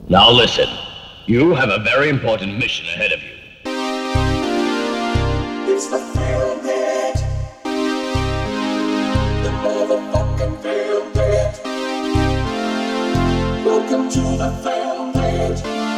Now listen, you have a very important mission ahead of you. It's the Film Net. The motherfucking Film Net. Welcome to the Film Net.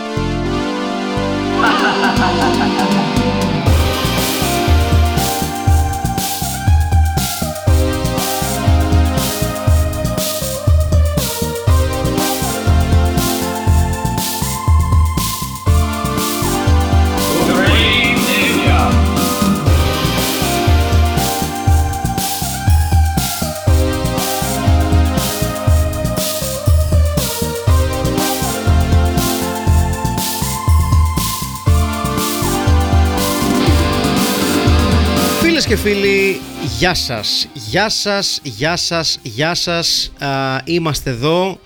Φίλες και φίλοι, γεια σας, γεια σας, γεια σας, γεια σας. Είμαστε εδώ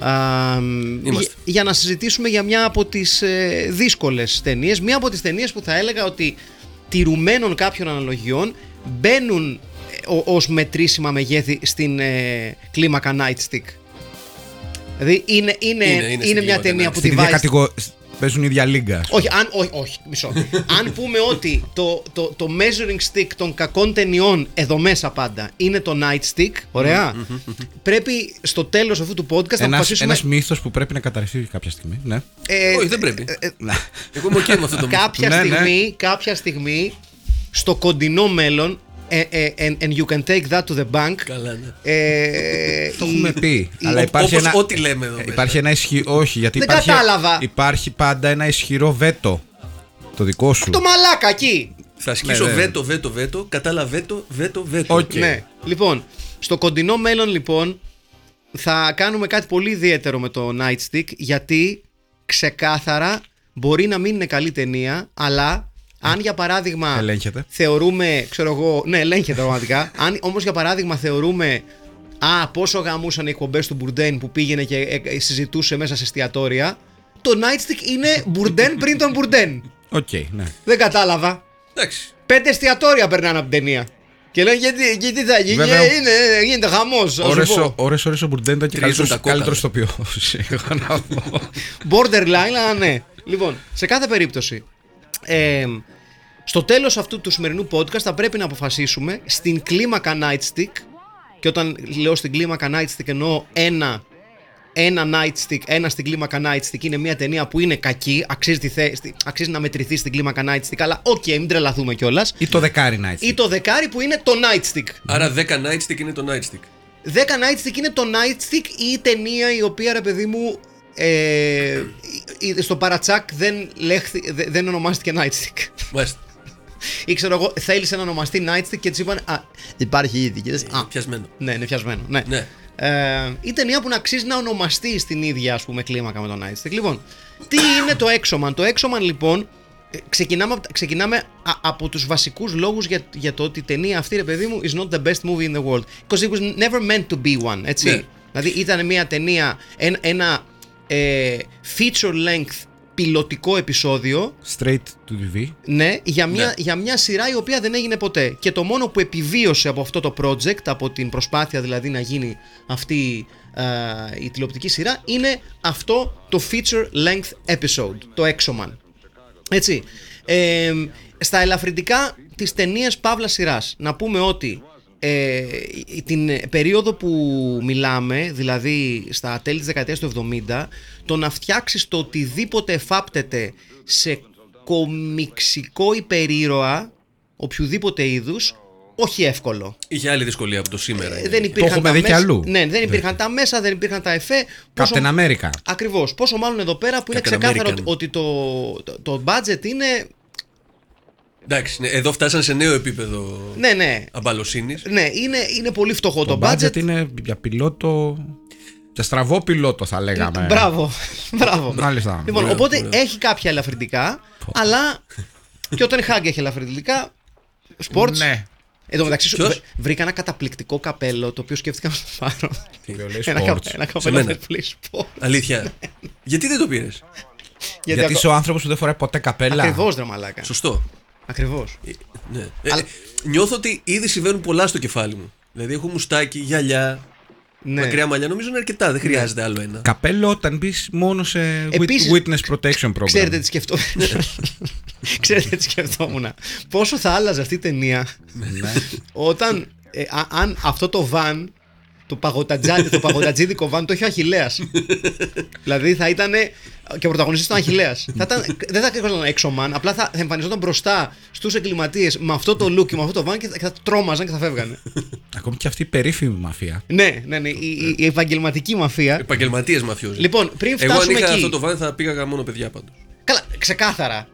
για να συζητήσουμε για μια από τις δύσκολες ταινίες. Μια από τις ταινίες που θα έλεγα ότι τηρουμένων κάποιων αναλογιών μπαίνουν ως μετρήσιμα μεγέθη στην κλίμακα Nightstick. Δηλαδή είναι μια ταινία που τη βάζει. Παίζουν ίδια λίγκα. Όχι, μισό. Αν πούμε ότι το measuring stick των κακών ταινιών εδώ μέσα πάντα είναι το Nightstick, ωραία, πρέπει στο τέλος αυτού του podcast να αποφασίσουμε. Ένας μύθος που πρέπει να καταρριφθεί κάποια στιγμή. Ναι. Όχι, δεν πρέπει. Εγώ είμαι okay με αυτό το μύθο. Κάποια στιγμή, στο κοντινό μέλλον, and you can take that to the bank. Καλά, ναι. Το έχουμε πει. Αλλά υπάρχει όπως ένα, ό,τι λέμε εδώ. Υπάρχει ένα ισχυρό. Όχι, γιατί δεν κατάλαβα. Υπάρχει πάντα ένα ισχυρό βέτο. Το δικό σου. Το μαλάκα εκεί. Θα ασκήσω βέτο. Κατάλαβα βέτο. Okay. Ναι. Λοιπόν, στο κοντινό μέλλον, λοιπόν, θα κάνουμε κάτι πολύ ιδιαίτερο με το Nightstick. Γιατί ξεκάθαρα μπορεί να μην είναι καλή ταινία, αλλά. Αν για παράδειγμα θεωρούμε, ξέρω εγώ, ναι, ελέγχεται πραγματικά. Αν όμως για παράδειγμα θεωρούμε, πόσο γαμούσαν οι εκπομπές του Μπουρντέν που πήγαινε και συζητούσε μέσα σε εστιατόρια, το Nightstick είναι Μπουρντέν πριν τον Μπουρντέν. Οκ, ναι. Δεν κατάλαβα. Εντάξει. 5 εστιατόρια περνάνε από την ταινία. Και λένε γιατί τι θα γίνει, γίνεται χαμός. Ώρες ο Μπουρντέν ήταν και καλύτερος ηθοποιός. Borderline, αλλά ναι. Λοιπόν, σε κάθε περίπτωση. Στο τέλος αυτού του σημερινού podcast θα πρέπει να αποφασίσουμε στην κλίμακα Nightstick, και όταν λέω στην κλίμακα Nightstick εννοώ ένα Nightstick, ένα στην κλίμακα Nightstick είναι μια ταινία που είναι κακή, αξίζει να μετρηθεί στην κλίμακα Nightstick, αλλά μην τρελαθούμε κιόλας. Ή το δεκάρι Nightstick. Ή το δεκάρι που είναι το Nightstick. Άρα 10 Nightstick είναι το Nightstick. 10 Nightstick είναι το Nightstick ή η ταινία η οποία, ρε παιδί μου, στο παρατσάκ δεν ονομάστηκε Nightstick. Μάλιστα. Ή ξέρω εγώ, θέλησε να ονομαστεί Nightstick και της είπαν υπάρχει ήδη. Πιασμένο. Ναι, είναι πιασμένο. Ναι. Η ταινία που να αξίζει να ονομαστεί στην ίδια, ας πούμε, κλίμακα με το Nightstick. Λοιπόν, τι είναι το Exoman? Το Exoman, λοιπόν, ξεκινάμε από τους βασικούς λόγους για το ότι η ταινία αυτή, ρε παιδί μου, is not the best movie in the world. Because it was never meant to be one, έτσι. Ναι. Δηλαδή ήταν μια ταινία, ένα feature length πιλωτικό επεισόδιο. Straight to TV. Ναι, για μια σειρά η οποία δεν έγινε ποτέ. Και το μόνο που επιβίωσε από αυτό το project, από την προσπάθεια δηλαδή να γίνει αυτή η τηλεοπτική σειρά, είναι αυτό το feature length episode, το Exoman. Έτσι. Στα ελαφρυντικά της ταινίας παύλα σειράς, να πούμε ότι την περίοδο που μιλάμε, δηλαδή στα τέλη της δεκαετίας του 70, το να φτιάξεις το οτιδήποτε εφάπτεται σε κομιξικό υπερήρωα οποιουδήποτε είδους, όχι εύκολο. Είχε άλλη δυσκολία από το σήμερα. Δεν υπήρχαν το έχουμε δει κι αλλού. Ναι, δεν υπήρχαν τα μέσα, δεν υπήρχαν τα εφέ. Captain America. Ακριβώς. Πόσο μάλλον εδώ πέρα που είναι ξεκάθαρο ότι το budget είναι. Εντάξει, ναι, εδώ φτάσαν σε νέο επίπεδο αμπαλοσύνης. Ναι, είναι πολύ φτωχό το budget. Είναι για πιλότο. Για στραβό πιλότο θα λέγαμε. Μπράβο. Μάλιστα. Λοιπόν, οπότε έχει κάποια ελαφρυντικά, αλλά και όταν Χάγκ έχει ελαφρυντικά, sports. Ναι. Εδώ μεταξύ βρήκα ένα καταπληκτικό καπέλο το οποίο σκέφτηκα να το πάρω. Ένα καπέλο Netflix. Αλήθεια. Γιατί δεν το πήρες? Γιατί είσαι ο άνθρωπος που δεν φοράει ποτέ καπέλα. Ακριβώς, ρε μαλάκα. Σωστό. Ακριβώς. Νιώθω ότι ήδη συμβαίνουν πολλά στο κεφάλι μου. Δηλαδή έχω μουστάκι, γυαλιά. Μακριά μαλλιά νομίζω είναι αρκετά, δεν χρειάζεται άλλο ένα. Καπέλο όταν μπει μόνο σε Επίσης, witness protection program. Ξέρετε τι σκεφτόμουν. Πόσο θα άλλαζε αυτή η ταινία όταν αν αυτό το van, το παγωτατζίδικο van, το έχει ο Αχιλλέας. Δηλαδή θα ήταν. Και ο πρωταγωνιστής ήταν Αχιλλέας. Δεν θα έκαναν έξωμαν, απλά θα εμφανιζόταν μπροστά στους εγκληματίες με αυτό το look και με αυτό το van και θα τρόμαζαν και θα φεύγανε. Ακόμη και αυτή η περίφημη μαφία. Ναι, η επαγγελματική μαφία. Επαγγελματίες μαφιόζοι. Λοιπόν, πριν φτάσουμε εγώ αν είχα εκεί. αυτό το van θα πήγαγα μόνο παιδιά πάντως. Καλά, ξεκάθαρα.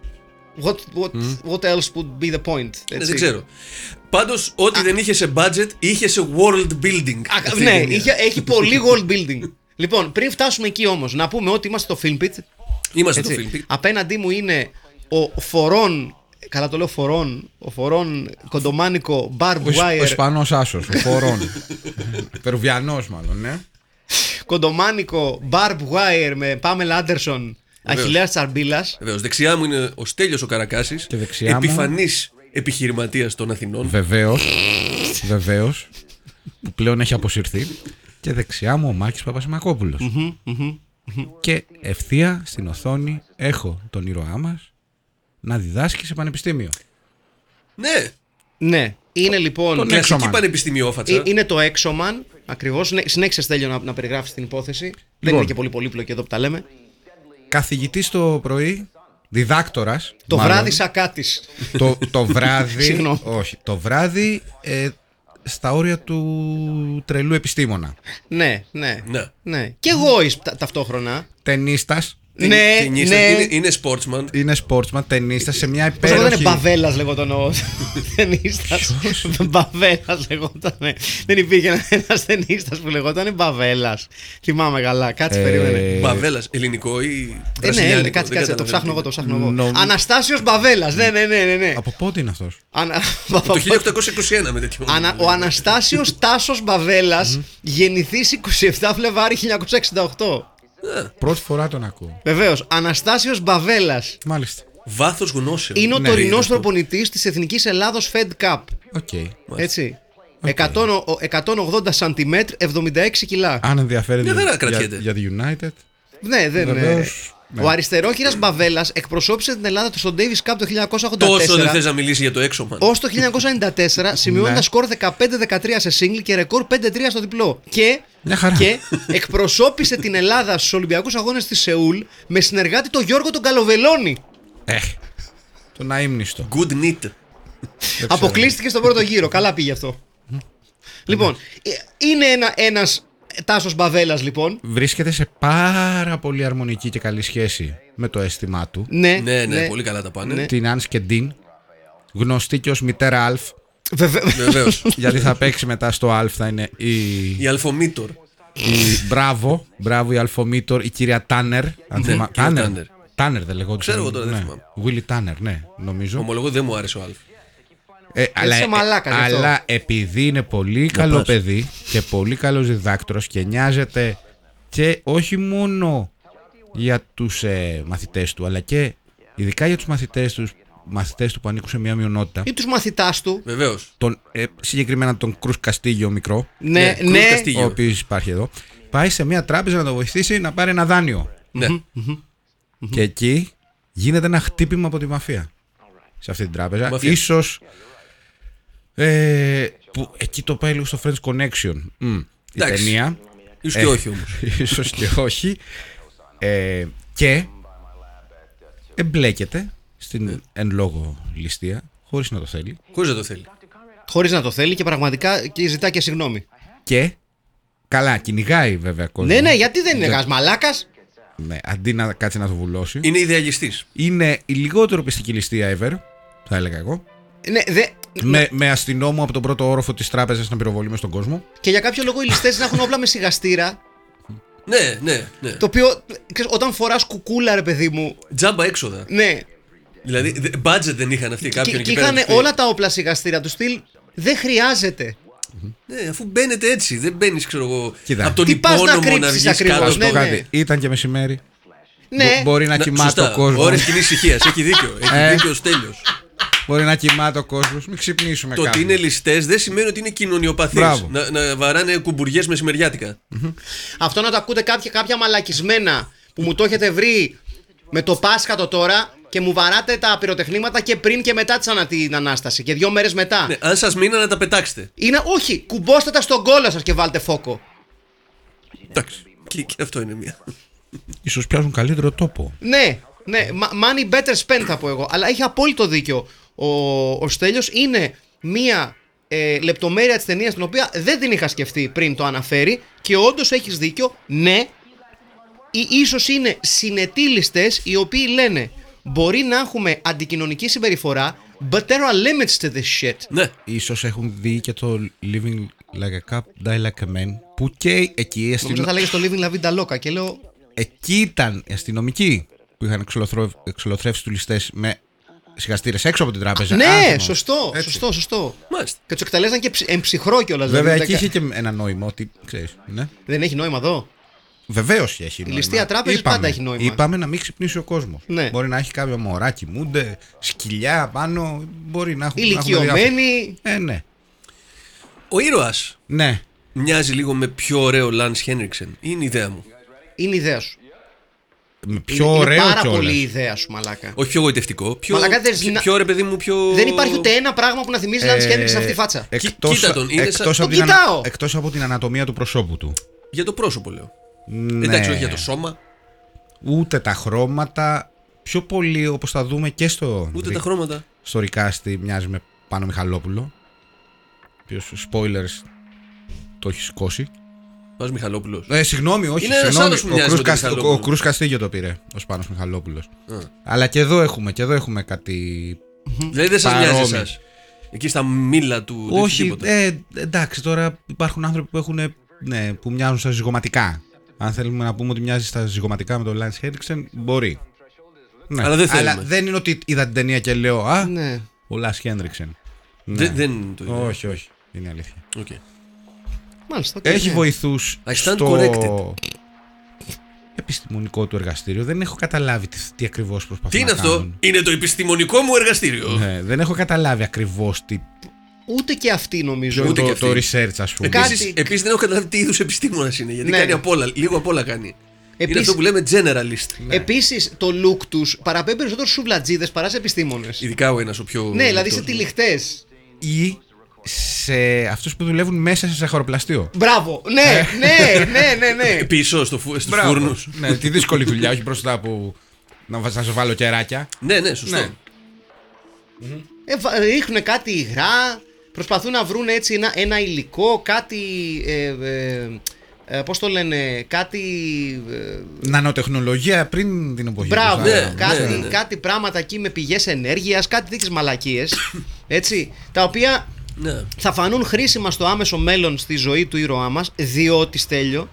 What else would be the point? Δεν ξέρω. Πάντως, ό,τι δεν είχε σε budget, είχε σε world building. Ναι, έχει πολύ world building. Λοιπόν, πριν φτάσουμε εκεί όμως, να πούμε ότι είμαστε στο Film Pit. Είμαστε στο Film Pit. Απέναντί μου είναι ο φορών. Καλά το λέω φορών. Ο φορών κοντομάνικο barbed wire. Ο Ισπανός άσος, ο φορών. Περουβιανός μάλλον, ναι. Κοντομάνικο barbed wire με Pamela Anderson. Αχιλλέας Τσαρμπίλας. Βεβαίως. Δεξιά μου είναι ο Στέλιος ο Καρακάσης. Επιφανής επιχειρηματίας των Αθηνών. Βεβαίως. Που πλέον έχει αποσυρθεί. Και δεξιά μου ο Μάκης Παπασημακόπουλος. Και ευθεία στην οθόνη έχω τον ήρωά μας να διδάσκει σε πανεπιστήμιο. Ναι. Ναι. Είναι λοιπόν. Κλασική πανεπιστημιόφατσα. Είναι το έξωμαν. Ακριβώς. Συνέχισε, Στέλιο, να περιγράφεις την υπόθεση. Δεν είναι και πολύ πολύπλοκη εδώ που τα λέμε. Καθηγητής το πρωί, διδάκτορας. Το βράδυ σακάτης. Το βράδυ. Συγγνώμη. Όχι. Το βράδυ στα όρια του τρελού επιστήμονα. Ναι. Και εγώ ταυτόχρονα. Ταινίστας. Ναι. Είναι sportsman. Είναι sportsman, ταινίστας σε μια Πώς υπέροχη. λέγονταν, Μπαβέλας λεγόταν ο ταινίστας. Μπαβέλας λεγόταν. Δεν υπήρχε ένας ταινίστας που λεγόταν Μπαβέλας. Θυμάμαι καλά, κάτσε περίμενε. Μπαβέλας, ελληνικό ή. Ναι, κάτσε, το ψάχνω εγώ. Αναστάσιος Μπαβέλας, ναι. Από πότε είναι αυτός? Το 1821 με τέτοιο. Ο Αναστάσιος Τάσος Μπαβέλας, γεννηθείς 27 Φλεβάρι 1968. Πρώτη φορά τον ακούω. Βεβαίως, Αναστάσιος Μπαβέλας. Μάλιστα. Βάθος γνώσεων. Είναι ο τωρινός προπονητής της Εθνικής Ελλάδος Fed Cup. Έτσι. 180 cm, 76 κιλά. Αν ενδιαφέρεται για the United. Ναι, δεν είναι. Ο αριστερόχειρας Μπαβέλας εκπροσώπησε την Ελλάδα στο Davis Cup το 1984. Τόσο δεν θες να μιλήσει για το έξωμα. Ως το 1994, σημειώνοντας σκορ 15-13 σε single και ρεκόρ 5-3 στο διπλό. Και εκπροσώπησε την Ελλάδα στους Ολυμπιακούς Αγώνες της Σεούλ με συνεργάτη τον Γιώργο τον Καλοβελώνη. Τον αείμνηστο. Good knit. Αποκλείστηκε στον πρώτο γύρο. Καλά πήγε αυτό. Λοιπόν, είναι ένας Τάσος Μπαβέλας λοιπόν. Βρίσκεται σε πάρα πολύ αρμονική και καλή σχέση με το αίσθημά του. Ναι, πολύ καλά τα πάνε. Την Άνς και Ντίν, γνωστή και ως μητέρα Αλφ. Βεβαίως. Γιατί θα παίξει μετά στο Αλφ, θα είναι η Αλφομήτωρ. Μπράβο, η Αλφομήτωρ, η κυρία Τάνερ. Τάνερ δεν λεγόταν. Ξέρω εγώ τώρα, δεν θυμάμαι. Βίλι Τάνερ, ναι, νομίζω. Ομολογώ δεν μου άρεσε ο Αλφ. Αλλά επειδή είναι πολύ καλό παιδί και πολύ καλός διδάκτορος και νοιάζεται και όχι μόνο για τους μαθητές του, αλλά και ειδικά για τους μαθητές του που ανήκουν σε μια μειονότητα. Ή τους μαθητάς του. Βεβαίως. Συγκεκριμένα τον Κρούς Καστίγιο μικρό. Ναι. Ο οποίος υπάρχει εδώ. Πάει σε μια τράπεζα να το βοηθήσει να πάρει ένα δάνειο. Ναι. Και εκεί γίνεται ένα χτύπημα από τη μαφία. Σε αυτή την τράπεζα. Ίσως που εκεί το πάει λίγο στο French Connection η ταινία. Ίσως και όχι όμως. Ίσως και όχι. Και εμπλέκεται στην εν λόγω ληστεία χωρίς να το θέλει. Χωρίς να το θέλει Και πραγματικά και ζητά και συγγνώμη. Και καλά, κυνηγάει βέβαια κόσμο. Ναι, γιατί δεν είναι ένας μαλάκας. Ναι, αντί να κάτσει να το βουλώσει. Είναι ιδεαλιστής. Είναι η λιγότερο πιστική ληστεία ever, θα έλεγα εγώ. Ναι, με αστυνόμο από τον πρώτο όροφο της τράπεζας να πυροβολεί μες στον κόσμο. Και για κάποιο λόγο οι ληστές να έχουν όπλα με σιγαστήρα. Ναι. Το οποίο όταν φοράς κουκούλα, ρε παιδί μου. Τζάμπα έξοδα. Ναι. Δηλαδή, budget δεν είχαν αυτοί κάποιον εκεί πέρα. Και είχαν όλα τα όπλα σιγαστήρα του στυλ. Δεν χρειάζεται. Ναι, αφού μπαίνετε έτσι, δεν μπαίνεις, ξέρω εγώ, από τον υπόνομο να βγεις κάτω. Ναι. Ήταν και μεσημέρι. Ναι. Μπορεί να κοιμάται ο κόσμος. Ώρες κοινής ησυχίας. Έχει δίκιο ο Στέλιος. Μπορεί να κοιμάται ο κόσμος, μην ξυπνήσουμε Το κάποιον. ότι είναι ληστές δεν σημαίνει ότι είναι κοινωνιοπαθείς. Μπράβο. Να βαράνε κουμπουριές μεσημεριάτικα. Αυτό να το ακούτε κάποια μαλακισμένα που μου το έχετε βρει με το Πάσχατο τώρα και μου βαράτε τα πυροτεχνήματα και πριν και μετά την Ανάσταση και 2 μέρες μετά. Ναι, αν σας μείνανε να τα πετάξετε. Όχι, κουμπώστε τα στον κόλλο σας και βάλτε φόκο. Εντάξει. Και αυτό είναι μία. Ίσως πιάσουν καλύτερο τόπο. Ναι, money better spend θα πω εγώ. Αλλά έχει απόλυτο δίκιο ο Στέλιος. Είναι μία λεπτομέρεια της ταινίας την οποία δεν την είχα σκεφτεί πριν το αναφέρει και όντως έχεις δίκιο. Ναι, ίσως είναι συνετοί ληστές οι οποίοι λένε μπορεί να έχουμε αντικοινωνική συμπεριφορά, but there are limits to this shit. Ναι. Ίσως έχουν δει και το Living Like a Cup, Die Like a Man, που και εκεί Νομίζω θα λέγες το Living La Vida Loca και λέω εκεί ήταν οι αστυνομικοί που είχαν εξολοθρεύσει τους ληστές με σιγαστήρες έξω από την τράπεζα. ναι, άνθρωπο. σωστό. Μάλιστα. Και τους εκτελέσαν και ψυχρό κιόλας. Βέβαια δηλαδή, εκεί είχε και ένα νόημα ότι, ξέρεις, ναι. δεν έχει νόημα εδώ. Βεβαίως έχει νόημα. Η ληστεία τράπεζας πάντα έχει νόημα. Είπαμε να μην ξυπνήσει ο κόσμος. Ναι. Μπορεί να έχει κάποιο μωρά κοιμούνται, σκυλιά πάνω, μπορεί να έχουν. Ηλικιωμένοι. Ναι. Ο ήρωας Ναι. μοιάζει λίγο με πιο ωραίο Λανς Χένριξεν. Είναι η ιδέα μου. Είναι η ιδέα σου. Με πιο είναι ωραίο πάρα κιόλας. πολύ η ιδέα σου, μαλάκα. Όχι πιο γοητευτικό. Μαλάκα, Πιο ρε παιδί μου, πιο. Δεν υπάρχει ούτε ένα πράγμα που να θυμίζει Λανς Χένριξεν σε αυτή τη φάτσα. Κοίτα τον, είναι σαν- Το κοιτάω. Εκτός από την ανατομία του προσώπου του. Για το πρόσωπο λέω. Ναι. Εντάξει, όχι για το σώμα. Ούτε τα χρώματα. Πιο πολύ όπως θα δούμε και Ούτε τα χρώματα. στο Ρικάστη μοιάζει με Πάνο Μιχαλόπουλο. Ποιος spoilers το έχει σηκώσει. Πας Μιχαλόπουλος. Συγγνώμη, όχι. Είναι ένας Συγγνώμη. άλλος που μοιάζει με τον Μιχαλόπουλο. Ο Κρούς Καστίγιο το πήρε ως Πάνος Μιχαλόπουλος. Αλλά και εδώ έχουμε κάτι. Δηλαδή δεν σας παρόμοιο. μοιάζει εσάς. Εκεί στα μήλα του. Όχι, εντάξει, τώρα υπάρχουν άνθρωποι που έχουν. Ναι, που μοιάζουν στα ζυγωματικά. Αν θέλουμε να πούμε ότι μοιάζει στα ζυγωματικά με τον Λανς Χένριξεν, μπορεί. Ναι. Αλλά δεν θέλουμε. δεν είναι ότι είδα την ταινία και λέω Α, Ναι. ο Λανς Χένριξεν. Ναι. Δεν το είδα. Όχι, είναι αλήθεια. Okay. Μάλιστα. οκ, Έχει ναι. βοηθούς I stand στο corrected. επιστημονικό του εργαστήριο. Δεν έχω καταλάβει τι ακριβώς προσπαθούν Τι είναι να αυτό, κάνουν. είναι το επιστημονικό μου εργαστήριο. Ναι, δεν έχω καταλάβει ακριβώς τι. Ούτε και αυτή νομίζω. Ούτε και το αυτή. research, ας πούμε. Κάτι- Επίσης δεν έχω καταλάβει τι είδους επιστήμονας είναι. Γιατί Ναι. κάνει απ' όλα, λίγο απ' όλα κάνει. Είναι Επίσης- αυτό που λέμε generalist. Επίσης το look τους παραπέμπει περισσότερο στους σουβλατζίδες παρά σε επιστήμονες. Ειδικά ο ένας ο πιο. Ναι, δηλαδή σε αυτός. τυλιχτές. Ή σε αυτούς που δουλεύουν μέσα σε ζαχαροπλαστείο. Μπράβο. Ναι. Πίσω στους Μπράβο. φούρνους. Ναι, τη δύσκολη δουλειά, όχι μπροστά που να σου βάλω κεράκια. Ναι, σωστό. Ναι. Ρίχνουν κάτι υγρά, προσπαθούν να βρουν έτσι ένα υλικό, κάτι. Πώς το λένε, κάτι. Νανοτεχνολογία πριν την εποχή. Μπράβο, τους, ναι, κάτι, ναι. κάτι πράγματα εκεί με πηγές ενέργειας, κάτι τέτοιες μαλακίες. Έτσι, τα οποία Ναι. θα φανούν χρήσιμα στο άμεσο μέλλον στη ζωή του ήρωά μας, διότι Στέλιο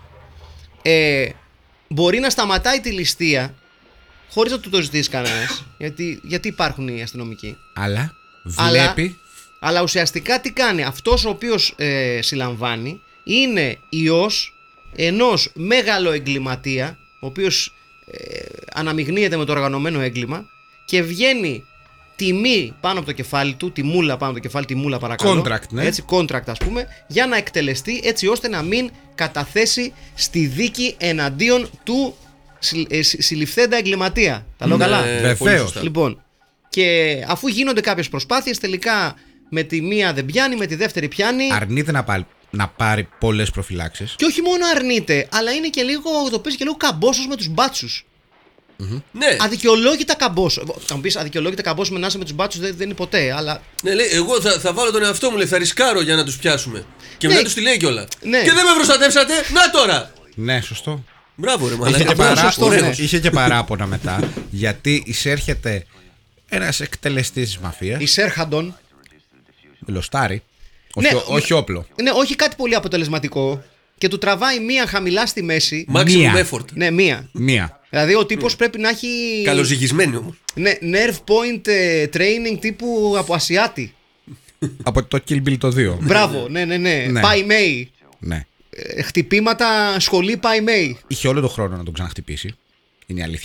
μπορεί να σταματάει τη ληστεία χωρίς να του το ζητήσει κανένας. γιατί υπάρχουν οι αστυνομικοί. Αλλά βλέπει. Αλλά ουσιαστικά τι κάνει, αυτός ο οποίος συλλαμβάνει είναι ιός ενός μεγάλο εγκληματία, ο οποίος αναμειγνύεται με το οργανωμένο έγκλημα και βγαίνει τιμή πάνω από το κεφάλι του, τη μούλα πάνω από το κεφάλι, τη μούλα παρακαλώ. Contract, ναι. Έτσι, contract ας πούμε, για να εκτελεστεί έτσι ώστε να μην καταθέσει στη δίκη εναντίον του συλληφθέντα εγκληματία. Τα λέω καλά. Βεβαίως. πολύ σωστά. Λοιπόν, και αφού γίνονται κάποιες προσπάθειες, τελικά με τη μία δεν πιάνει, με τη δεύτερη πιάνει. Αρνείται να πάρει πολλές προφυλάξεις. Και όχι μόνο αρνείται, αλλά είναι και λίγο, το πεις και λίγο καμπόσος με τους μπάτσους. Ναι, Αδικαιολόγητα καμπόσος. Θα μου πεις αδικαιολόγητα καμπόσος με να είσαι με τους μπάτσους δεν είναι ποτέ, αλλά. ναι, λέει, εγώ θα βάλω τον εαυτό μου, λέει, θα ρισκάρω για να τους πιάσουμε. Και Ναι. μετά τους τη λέει κιόλα. Ναι. Και δεν με προστατεύσατε, να τώρα! Ναι, σωστό. Μπράβο, ρε Είχε μαλάκα. και, αυτό σωστό, ναι. είχε και παράπονα μετά, γιατί εισέρχεται ένας εκτελεστής της μαφίας, Η Σέρχαντον. λοστάρι, Ναι, όχι όπλο. Ναι, όχι κάτι πολύ αποτελεσματικό. Και του τραβάει μία χαμηλά στη μέση. Maximum Μία. effort. Ναι, μία. Μία. Δηλαδή ο τύπος πρέπει να έχει. Καλοζυγισμένη όμως. Ναι, nerve point training τύπου από Ασιάτη. Από το Kill Bill το 2. Μπράβο, ναι. Ναι. Pai Mei. Ναι. Χτυπήματα σχολή Pai Mei. Είχε όλο τον χρόνο να τον ξαναχτυπήσει. Είναι η αλήθεια.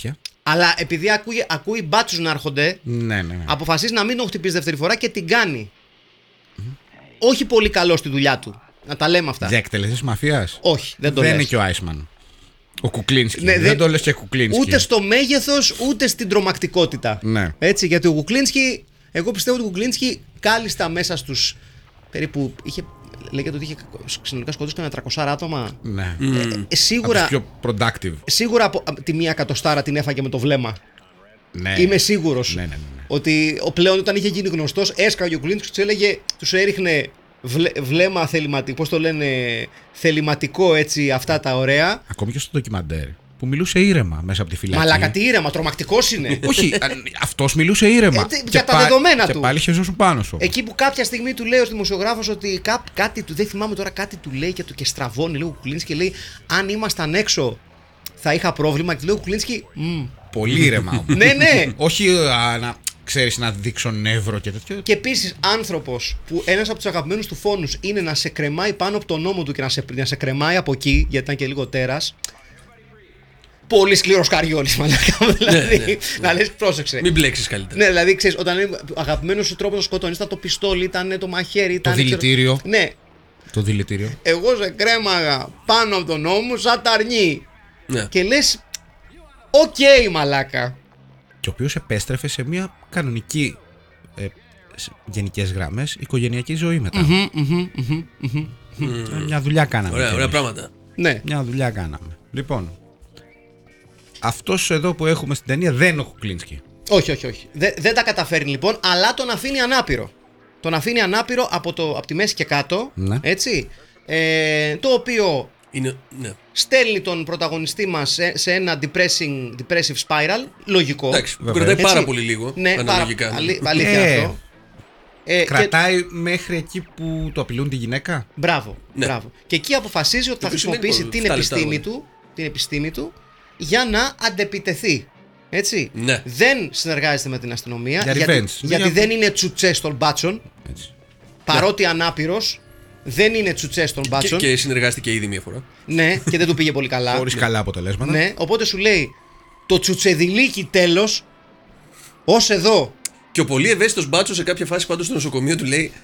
Αλλά επειδή ακούει μπάτσους να έρχονται, Ναι. αποφασίζει να μην τον χτυπήσει δεύτερη φορά και την κάνει. Όχι πολύ καλό στη δουλειά του. Να τα λέμε αυτά. Διακτελεστής μαφίας. Όχι, δεν το Δεν λες. είναι και ο Άισμαν. Ο Κουκλίνσκι. Ναι, δεν το λες και Κουκλίνσκι. Ούτε στο μέγεθος, ούτε στην τρομακτικότητα. Ναι. Έτσι, γιατί ο Κουκλίνσκι, εγώ πιστεύω ότι ο Κουκλίνσκι κάλλιστα μέσα στους περίπου. Λέγεται ότι είχε συνολικά σκοτώσει κανένα 300 άτομα. Ναι. Σίγουρα. Από τους πιο productive. Σίγουρα από τη μία εκατοστάρα την έφαγε με το βλέμμα. Ναι. Είμαι σίγουρος Ναι. ότι πλέον όταν είχε γίνει γνωστός, έσκαγε ο Κουκλίνσκι, τους έριχνε βλέμμα θεληματικό, πώς το λένε, θεληματικό έτσι, αυτά τα ωραία. Ακόμη και στο ντοκιμαντέρ που μιλούσε ήρεμα μέσα από τη φυλακή. Μαλάκα τι ήρεμα, τρομακτικός είναι. Όχι, αυτός μιλούσε ήρεμα. Για τα δεδομένα και του. πάλι είχε ζώσουν πάνω σου. Εκεί που κάποια στιγμή του λέει ο δημοσιογράφος ότι κάτι του, δεν θυμάμαι τώρα, κάτι του λέει και στραβώνει λίγο ο Κουκλίνσκι και λέει αν ήμασταν έξω θα είχα πρόβλημα. Και του λέει ο Κουκλίνσκι Πολύ ήρεμα. ναι. Όχι να ξέρεις να δείξω νεύρο και τέτοιο. Και επίσης άνθρωπος που ένας από τους αγαπημένους του φόνους είναι να σε κρεμάει πάνω από τον νόμο του και να σε κρεμάει από εκεί, γιατί ήταν και λίγο τέρας. Πολύ σκληρός καριόλης, μαλάκα. Δηλαδή, να λες, πρόσεξε. Μην μπλέξεις καλύτερα. Ναι, δηλαδή, ξέρεις, όταν είναι ο αγαπημένος σου τρόπος να σκοτώνεις, ήταν το πιστόλι, ήταν το μαχαίρι, ήταν. Το δηλητήριο. Ναι. Το δηλητήριο. Εγώ σε κρέμαγα πάνω από τον νόμο μου σαν ταρνί. Ναι. Και λες, οκ, μαλάκα. Και ο οποίος επέστρεφε σε μια κανονική, σε γενικές γραμμές, οικογενειακή ζωή μετά. Μια δουλειά κάναμε. Ωραία, κι ωραία εμείς. πράγματα. Ναι. Μια δουλειά κάναμε. Λοιπόν, αυτός εδώ που έχουμε στην ταινία δεν είναι ο Κουκλίνσκι. Όχι. Δεν τα καταφέρνει λοιπόν, αλλά τον αφήνει ανάπηρο. Τον αφήνει ανάπηρο από τη μέση και κάτω. Ναι. Έτσι. Το οποίο Ναι. στέλνει τον πρωταγωνιστή μας σε ένα depressive spiral. Λογικό. Εντάξει, Βέβαια. κρατάει πάρα Έτσι. πολύ λίγο. Ναι, αναλογικά. αλήθεια αυτό. Κρατάει μέχρι εκεί που το απειλούν τη γυναίκα. Μπράβο. Και εκεί αποφασίζει ότι θα οποίο σημαίνει χρησιμοποιήσει την επιστήμη του για να αντεπιτεθεί. Έτσι. Ναι. Δεν συνεργάζεται με την αστυνομία Για γιατί revenge. δεν είναι τσουτσές των μπάτσων. Έτσι. Παρότι ανάπηρος, δεν είναι τσουτσές των μπάτσων. Και συνεργάστηκε ήδη μία φορά. Ναι, και δεν του πήγε πολύ καλά. Χωρίς καλά αποτελέσματα. Ναι, οπότε σου λέει το τσουτσεδιλίκι τέλος, ως εδώ. Και ο πολύ ευαίσθητος μπάτσος σε κάποια φάση πάντως στο νοσοκομείο του λέει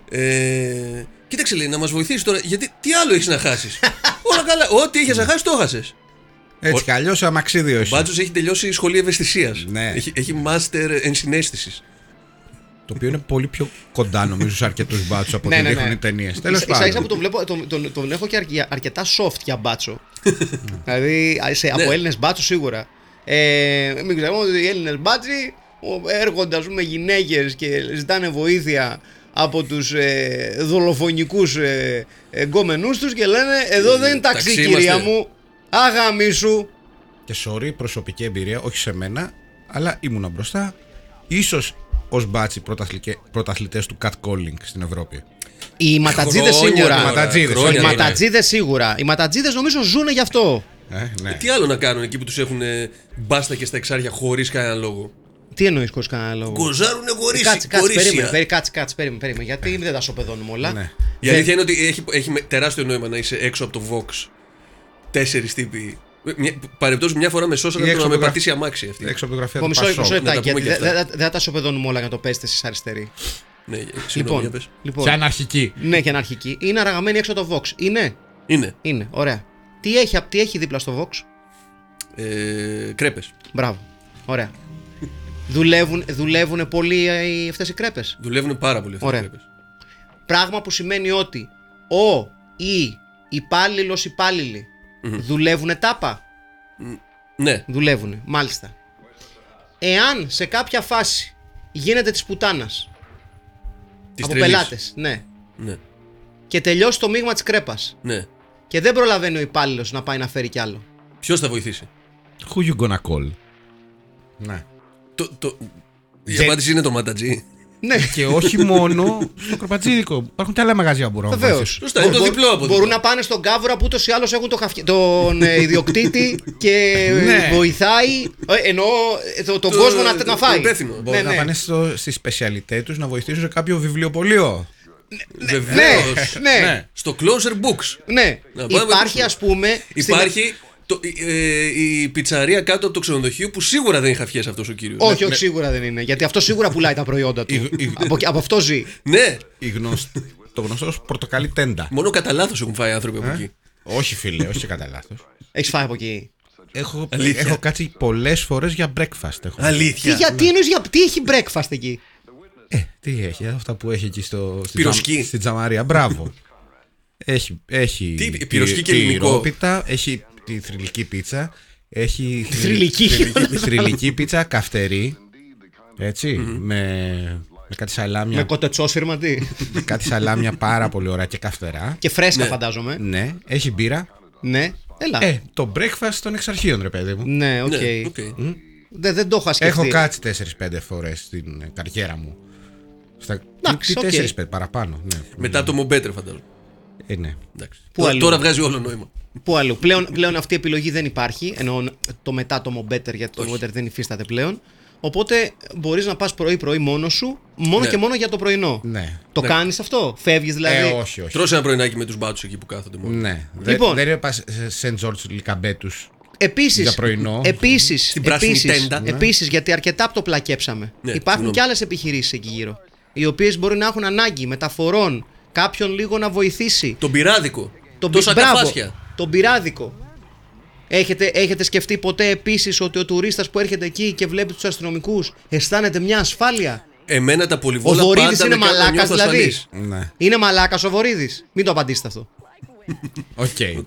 κοίταξε, λέει, να μας βοηθήσει τώρα, γιατί τι άλλο έχεις να χάσεις. Όλα καλά. Ό,τι είχες να χάσεις το έχασες. Έτσι κι αλλιώς αμαξίδιο Ο εσύ. μπάτσος έχει τελειώσει σχολή ευαισθησίας. Ναι. Έχει master ενσυναίσθησης. Το οποίο είναι πολύ πιο κοντά νομίζω σε αρκετούς μπάτσους από Ναι, ό,τι ναι, δείχνουν ναι. οι ταινίες. Τέλος Ίσα ίσα που πάντων. τον βλέπω, τον έχω και αρκετά soft για μπάτσο. Δηλαδή από Έλληνες μπάτσους σίγουρα. Μην ξέρουμε ότι οι Έλληνες μπάτσοι έρχονται ας πούμε γυναίκες και ζητάνε βοήθεια από τους δολοφονικούς εγκόμενούς τους και λένε εδώ δεν είναι ταξί ταξί κυρία είμαστε. μου, άγαμί σου. Και sorry, προσωπική εμπειρία, όχι σε μένα, αλλά ήμουνα μπροστά. Ίσως ως μπάτσι πρωταθλητές του catcalling στην Ευρώπη. Οι ματατζίδες Χρόνια σίγουρα. τώρα, ματατζίδες, χρόνια Οι τώρα. ματατζίδες σίγουρα. Οι ματατζίδες νομίζω ζουν γι' αυτό. Ναι. Τι άλλο να κάνουν εκεί που τους έχουν μπάστα και στα εξάρια χωρίς κανένα λόγο. Τι εννοείς χωρίς κανένα λόγο. Κοζάρουνε Κάτσε, κορίσια. περίμενε. Γιατί δεν τα σοπεδώνουμε όλα. Ναι. Η αλήθεια είναι ότι έχει τεράστιο νόημα να είσαι έξω από το Vox. 4 τύποι. Παρεπτώσει μια φορά με σώσανε Ή το να με έξω πατήσει αμάξι αυτή. Έξω από το γραφείο του Μισό Πασόκ. να τα λεπτάκι, πούμε γιατί και αυτά. δεν τα σοπεδώνουμε όλα για να το πέστε εσείς αριστεροί. Ναι, συγγνώμη, για πες. Λοιπόν, Και αναρχική. ναι, και αναρχική. Είναι αραγαμένη έξω από το Vox. Είναι. Είναι, ωραία. Τι έχει δίπλα στο Vox. Κρέπες. Μπράβο. Ωραία. Δουλεύουν πολύ αυτές οι κρέπες. Δουλεύουν πάρα πολύ αυτές οι Ωραία. κρέπες. Πράγμα που σημαίνει ότι οι υπάλληλοι δουλεύουν τάπα. Ναι. Δουλεύουν, μάλιστα. Εάν σε κάποια φάση γίνεται της πουτάνας Της από τρελής. πελάτες, ναι, Ναι. και τελειώσει το μείγμα της κρέπας Ναι. και δεν προλαβαίνει ο υπάλληλος να πάει να φέρει κι άλλο. Ποιος θα βοηθήσει. Who you gonna call? Ναι. Η απάντηση είναι το ματατζή. Ναι, Και όχι μόνο στο κροπατζίδικο. Υπάρχουν και άλλα μαγαζιά που μπορούν να βεβαίως. βοηθήσουν. Σωστά, είναι το διπλό από Μπορούν δίπλα. να πάνε στον Κάβουρα που ούτως ή άλλως έχουν τον ιδιοκτήτη και Ναι. βοηθάει. Εννοώ τον κόσμο να φάει. υπεύθυνο. Μπορούν Ναι, να ναι. πάνε στη σπεσιαλιτέ τους να βοηθήσουν σε κάποιο βιβλιοπωλείο. Βεβαίως. Ναι. Στο Closer Books. Ναι, Να πάμε υπάρχει να ας πούμε. Υπάρχει η πιτσαρία κάτω από το ξενοδοχείο που σίγουρα δεν είναι χαφιές αυτός ο κύριος. Όχι, όχι, σίγουρα δεν είναι. Γιατί αυτό σίγουρα πουλάει τα προϊόντα του. Από αυτό ζει. Ναι, Το γνωστό ως πορτοκαλί τέντα. μόνο κατά λάθος έχουν φάει άνθρωποι από εκεί. Όχι, φίλε, όχι κατά λάθος. Έχει φάει από εκεί. Έχω κάτσει πολλές φορές για breakfast. Αλήθεια. Τι έχει breakfast εκεί. Τι έχει, αυτά που έχει εκεί Πυροσκή. στην Τζαμαρία. Μπράβο. Έχει Τι, πυροσκή και ελληνικό. τυρόπιτα, έχει τη θρυλική πίτσα. Έχει θρυλική πίτσα καυτερή. Έτσι, με κάτι σαλάμια. Με κοτετσόσφυρμα τι. Με κάτι σαλάμια πάρα πολύ ωραία και καυτερά. Και φρέσκα Ναι. φαντάζομαι. Ναι, έχει μπύρα. Ναι. Έλα. Το breakfast των εξ αρχείων, ρε παιδί μου. Ναι, οκ. Ναι, οκ. Δεν το είχα σκεφτεί. Έχω κάτσει 4-5 φορές στην καριέρα μου. Εντάξει, οκ. 4-5 παραπάνω. Ναι. Μετά από το Μομπέτρε φαντάζομαι. Ναι. Εντάξει. Πού αλλού? Τώρα βγάζει όλο νόημα. Πού αλλού. Πλέον αυτή η επιλογή δεν υπάρχει. Ενώ το μετά το Mobetter, γιατί το Mobetter δεν υφίσταται πλέον. Οπότε μπορείς να πας πρωί-πρωί μόνος σου, μόνο Ναι. και μόνο για το πρωινό. Ναι. Το Ναι. κάνεις αυτό. Φεύγεις δηλαδή. Όχι. Τρως ένα πρωινάκι με τους μπάτσους εκεί που κάθονται μόνο. Ναι. Λοιπόν. Δεν είναι πας σε Σεντ Τζόρτζ Λικαμπέτους. Επίσης, Για πρωινό. Στην πράσινη τέντα. Επίσης, γιατί αρκετά από το πλακέψαμε. Ναι, Υπάρχουν συγγνώμη. και άλλες επιχειρήσεις εκεί γύρω. Οι οποίες μπορεί να έχουν ανάγκη μεταφορών, κάποιον λίγο να βοηθήσει. Τον πυράδικο. Τον Τόσα μπράβο, καφάσια. τον πυράδικο. Έχετε σκεφτεί ποτέ επίσης ότι ο τουρίστας που έρχεται εκεί και βλέπει τους αστυνομικούς αισθάνεται μια ασφάλεια? Εμένα τα Ο πολυβόλα Βορύδης πάντα είναι με κάνουν να μαλάκας νιώθω δηλαδή. ασφαλής. Ναι. Είναι μαλάκας ο Βορύδης. Μην το απαντήσετε αυτό. Οκ. Οκ.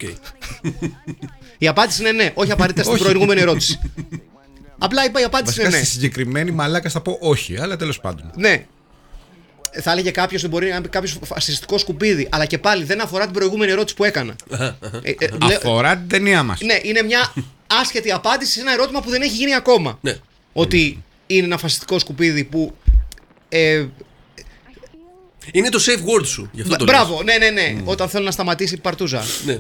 Η απάντηση είναι ναι. Όχι απαραίτητα στην προηγούμενη ερώτηση. Απλά είπα η απάντηση Βασικά είναι ναι. στη συγκεκριμένη μαλάκα θα πω όχι, αλλά τέλος πάντων. Ναι. Θα έλεγε κάποιο ότι μπορεί να πει κάποιο φασιστικό σκουπίδι, αλλά και πάλι δεν αφορά την προηγούμενη ερώτηση που έκανα. Αφορά την ταινία μας. Ναι, είναι μια άσχετη απάντηση σε ένα ερώτημα που δεν έχει γίνει ακόμα. Ναι. Ότι είναι ένα φασιστικό σκουπίδι που. Είναι το safe word σου. Γι' αυτό το Μπράβο, ναι. Όταν θέλω να σταματήσει η παρτούζα. λες.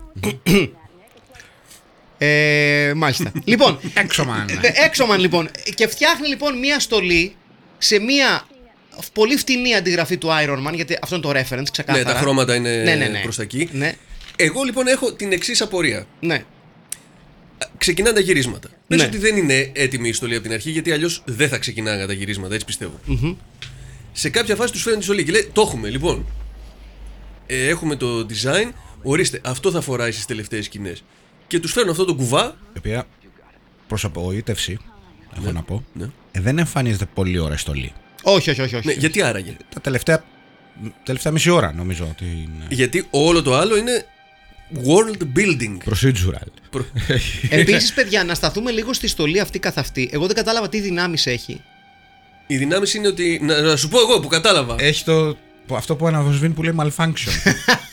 Ναι. Μάλιστα. Λοιπόν. Έξωμαν. Έξωμαν λοιπόν. Και φτιάχνει λοιπόν μια στολή σε μια πολύ φτηνή αντιγραφή του Iron Man, γιατί αυτό είναι το reference, ξεκάθαρα. Ναι, τα χρώματα είναι Ναι. προς τα εκεί. Ναι, Εγώ λοιπόν έχω την εξής απορία. ναι. Ξεκινάνε τα γυρίσματα. Πες Ναι. ότι δεν είναι έτοιμη η στολή από την αρχή, γιατί αλλιώς δεν θα ξεκινάγανε τα γυρίσματα, έτσι πιστεύω. Σε κάποια φάση τους φέρνει τη στολή και λέει: το έχουμε λοιπόν. Έχουμε το design, ορίστε, αυτό θα φοράει στις τελευταίες σκηνές. Και τους φέρνουν αυτό το κουβά. Οποία προς απογοήτευση, έχω να πω, Ναι. δεν εμφανίζεται πολύ ώρα στολή. Όχι. Ναι, γιατί άραγε? Τα τελευταία μισή ώρα νομίζω ότι είναι Γιατί όλο το άλλο είναι world building. procedural. Επίσης, παιδιά, να σταθούμε λίγο στη στολή αυτή καθ' αυτή. Εγώ δεν κατάλαβα τι δυνάμεις έχει. Η δυνάμεις είναι ότι. Να σου πω εγώ που κατάλαβα. Έχει αυτό που αναβοσβήνει που λέει malfunction.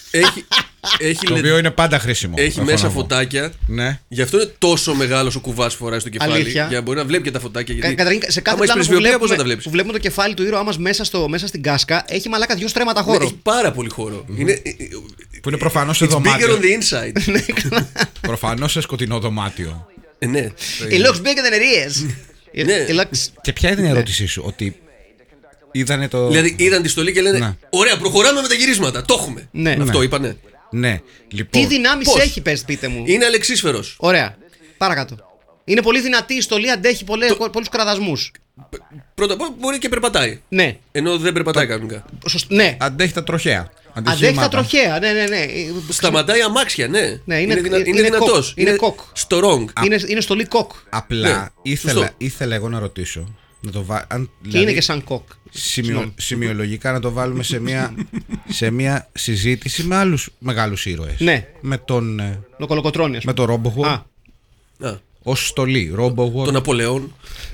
Έχει Το οποίο είναι πάντα χρήσιμο. έχει έχω μέσα να πω. φωτάκια. Ναι. Γι' αυτό είναι τόσο μεγάλος ο κουβάς που φοράει στο κεφάλι. Αλήθεια. Για να μπορεί να βλέπει και τα φωτάκια. Γιατί Καταρχήν, σε κάθε άμα έχεις πλάνο πρεσβειοποίηση, πώς θα τα βλέπεις? που βλέπουμε το κεφάλι του ήρωά μας μέσα στην κάσκα, έχει μαλάκα 2 στρέμματα Ναι, χώρο. έχει πάρα πολύ χώρο. Είναι, Που είναι προφανώς σε it's bigger on δωμάτιο. the inside. Προφανώς σε σκοτεινό δωμάτιο. Ναι. It looks bigger than it is. Ναι. It looks... Και ποια είναι η ερώτησή σου, ότι είδανε το. Δηλαδή είδαν τη στολή και λένε: Ναι. ωραία, προχωράμε με τα γυρίσματα. Το έχουμε. Ναι. Αυτό Ναι. είπανε. Ναι, λοιπόν. Τι δυνάμεις Πώς? έχει, πείτε μου. Είναι αλεξίσφαιρος. Ωραία. Παρακάτω. Είναι πολύ δυνατή η στολή, αντέχει πολλούς κραδασμούς. Πρώτα απ' όλα μπορεί και περπατάει. Ναι. Ενώ δεν περπατάει κανονικά. Ναι. Αντέχει τα τροχαία. Αντέχει τα τροχαία. Ναι. Σταματάει αμάξια, ναι. Ναι, είναι δυνατός. κοκ. Είναι κοκ. Στο wrong. Είναι στολή κοκ. Απλά Ναι, ήθελα, σωστό. εγώ να ρωτήσω. Να το αν, Και είναι και σαν κοκ. σημειολογικά να το βάλουμε σε μια συζήτηση με άλλους μεγάλους ήρωες. Ναι. Με τον Κολοκοτρώνη, ας πούμε. Robohawk Α, ως στολή. Robohawk, τον Ναπολεόν.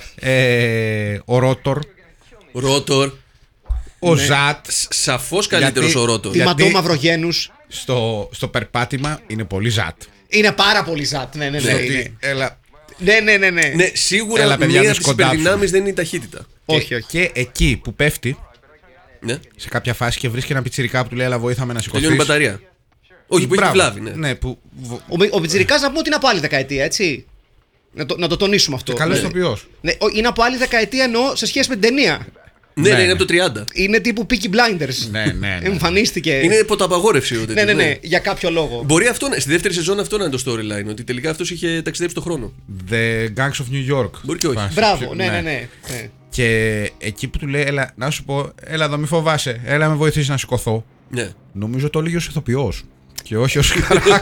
ο Rotor, Ρότορ. ο Ναι. Ζατ. Σαφώς καλύτερος Γιατί- ο Ρότορ. Γιατί- Τιματό μαυρογένους. Στο περπάτημα είναι πολύ Ζατ. Είναι πάρα πολύ ζάτ. Ναι. Ότι, έλα, Ναι. Ναι, σίγουρα Έλα, παιδιά, μία μη από τις σκοντάψουμε. υπερδυνάμεις δεν είναι η ταχύτητα. Όχι. Και εκεί που πέφτει Ναι. σε κάποια φάση και βρίσκει ένα πιτσιρικά που του λέει έλα βοήθαμε να σηκωθείς. Τελειώνει η μπαταρία. Όχι, που έχει Μπράβο. βλάβει, ναι. Ναι, που Ο Πιτσιρικάς να πούμε ότι είναι από άλλη δεκαετία, έτσι. Να το τονίσουμε αυτό. καλός Ναι. ηθοποιός. Ναι, είναι από άλλη δεκαετία εννοώ σε σχέση με την ταινία. Ναι, Ναι, είναι από το 30. Είναι τύπου Peaky Blinders. Ναι. Εμφανίστηκε. Είναι υποταπαγόρευση ο τέτοιος, Ναι, για κάποιο λόγο. Μπορεί αυτό, στη δεύτερη σεζόν αυτό να είναι το storyline. Ότι τελικά αυτός είχε ταξιδέψει το χρόνο. The Gangs of New York. Μπορεί και όχι. Φάση. Μπράβο, ναι. Και εκεί που του λέει, έλα, να σου πω, έλα εδώ, μη φοβάσαι, έλα με βοηθήσει να σηκωθώ. Ναι. Νομίζω το έλεγε ως ηθοποιός. Και όχι ως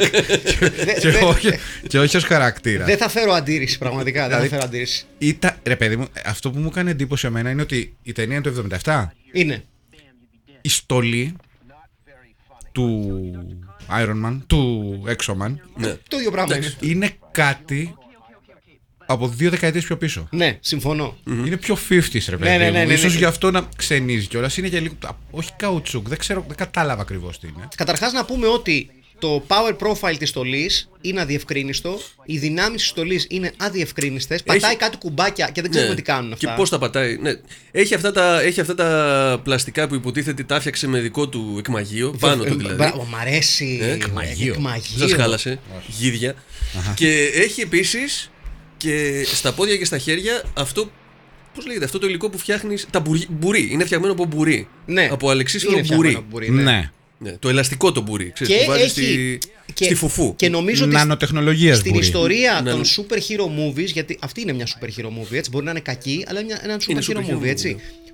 και όχι ως χαρακτήρα. Δεν θα φέρω αντίρρηση, πραγματικά. Δεν θα φέρω αντίρρηση. Ρε παιδί μου, αυτό που μου έκανε εντύπωση εμένα είναι ότι η ταινία είναι το 77. Είναι. Η στολή του Iron Man, του Exoman, Ναι. Το ίδιο πράγμα είναι. είναι κάτι από 2 δεκαετίες πιο πίσω. Ναι, συμφωνώ. Είναι πιο 50's, ρε παιδί Ναι. μου. Ίσως γι' αυτό να ξενίζει κιόλας. Είναι και λίγο. Όχι καουτσούκ, δεν ξέρω, δεν κατάλαβα ακριβώς τι είναι. Καταρχάς να πούμε ότι το power profile της στολής είναι αδιευκρίνιστο, οι δυνάμεις της στολής είναι αδιευκρίνιστες, πατάει κάτι κουμπάκια και δεν ξέρουμε τι κάνουν αυτά. Και πώς τα πατάει. Ναι. Έχει αυτά τα πλαστικά που υποτίθεται τα έφτιαξε με δικό του εκμαγείο. Πάνω του δηλαδή. Μπράβο, μ' αρέσει. Εκμαγείο. Σας χάλασε. Γίδια. Και έχει επίσης και στα πόδια και στα χέρια αυτό. Πώς λέγεται, αυτό το υλικό που φτιάχνεις. Τα μπουρί. Είναι φτιαγμένο από μπουρί. Ναι. Από αλεξίσφαιρο Είναι φτιαγμένο μπουρί. από μπουρί, ναι. Ναι, το ελαστικό το μπουρί. Ξέρεις, Και που βάζεις έχει. στη φουφού. Και νομίζω ότι Νανοτεχνολογίας στην μπορεί. ιστορία Ναι, των ναι. super hero movies, γιατί αυτή είναι μια super hero movie, έτσι, μπορεί να είναι κακή, αλλά είναι ένα super hero movie, έτσι.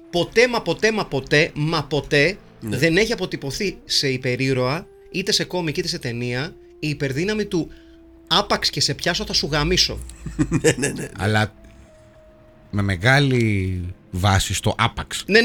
Ποτέ δεν έχει αποτυπωθεί σε υπερήρωα, είτε σε κόμικ είτε σε ταινία, η υπερδύναμη του άπαξ και σε πιάσω θα σου γαμίσω. Αλλά με μεγάλη βάση στο άπαξ. Ναι,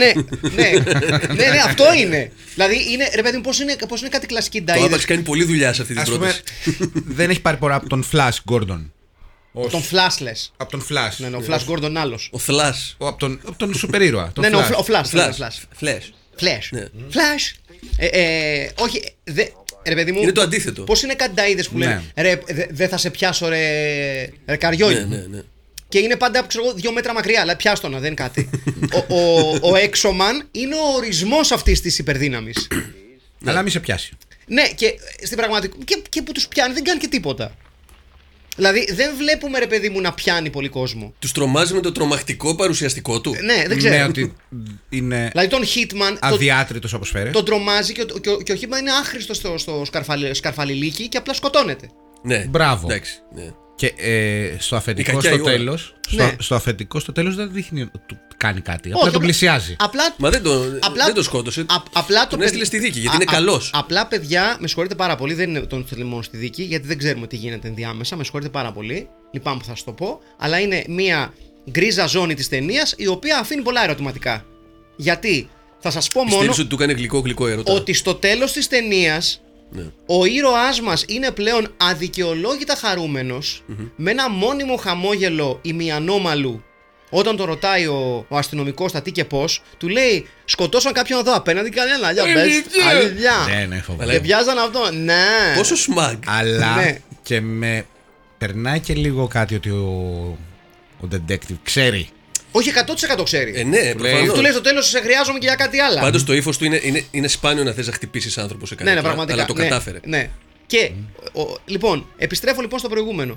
αυτό είναι. Δηλαδή, είναι, ρε παιδί μου, πώς είναι κάτι κλασική Το νταΐδες. Άπαξ κάνει πολλή δουλειά σε αυτή την Ας πούμε, πρόταση. δεν έχει πάρει πορά από τον Flash Gordon. Τον Flash λες. Από τον Flash. Ναι, ο Flash Gordon άλλος. Ο Θλάς. Από τον σούπερ ήρωα. Ναι, ο Flash. Φλες. Flash. Ναι. Flash. Όχι, ρε παιδί μου. Είναι το αντίθετο. Πώς είναι κάτι ταΐδες που λένε ρε, δεν θα σε πιάσω ρε καριόλι. Ναι. Και είναι πάντα, ξέρω εγώ, 2 μέτρα μακριά, αλλά πιάστονα, δεν είναι κάτι. Ο Exoman είναι ο ορισμός αυτής της υπερδύναμης. Αλλά μη σε πιάσει. Ναι, και στην πραγματικότητα. Και που τους πιάνει, δεν κάνει και τίποτα. Δηλαδή, δεν βλέπουμε, ρε παιδί μου, να πιάνει πολύ κόσμο. Τους τρομάζει με το τρομακτικό παρουσιαστικό του. Ναι, δεν ξέρω. Ναι, ότι είναι Δηλαδή, τον Hitman. αδιάτριτος όπως φέρε. Τον τρομάζει και ο Hitman είναι άχρηστος στο σκαρφαλιλίκι και απλά σκοτώνεται. Ναι. Μπράβο. Εντάξει. Ναι. Και στο αφεντικό κακιά στο η ώρα. τέλος. Ναι. Στο αφεντικό στο τέλος δεν δείχνει ότι του κάνει κάτι. Όχι, Απλά τον πλησιάζει. Απλά. Μα δεν Απλά- το σκότωσε. Απλά Τον έστειλε στη δίκη γιατί είναι καλός. Απλά, παιδιά, με συγχωρείτε πάρα πολύ, δεν είναι τον στείλει μόνο στη δίκη, γιατί δεν ξέρουμε τι γίνεται ενδιάμεσα. Με συγχωρείτε πάρα πολύ. Λυπάμαι που θα σας το πω. Αλλά είναι μια γκρίζα ζώνη της ταινίας η οποία αφήνει πολλά ερωτηματικά. Γιατί θα σας πω μόνο Πιστεύεις ότι του κάνει γλυκό έρωτα. ότι στο τέλος της ταινίας Ναι. ο ήρωάς μας είναι πλέον αδικαιολόγητα χαρούμενος, με ένα μόνιμο χαμόγελο ημιανόμαλου. Όταν το ρωτάει ο αστυνομικός τα τι και πώς, του λέει σκοτώσαν κάποιον εδώ απέναντι και κανένα αλλιώς. Αλήθεια. Ναι, φοβάμαι. Αλλά- Δεν πιάζαν αυτό. Ναι. Πόσο σμαγ. Αλλά Ναι. και με περνάει και λίγο κάτι ότι ο detective ξέρει. Όχι, 100% ξέρει. Ναι, προφανώς. Του λέει στο τέλος σε χρειάζομαι και για κάτι άλλο. Πάντως το ύφος του είναι σπάνιο να θες να χτυπήσεις άνθρωπο σε κάτι. Ναι, πραγματικά. Αλλά το Ναι, κατάφερε. Ναι. Και λοιπόν, επιστρέφω λοιπόν στο προηγούμενο.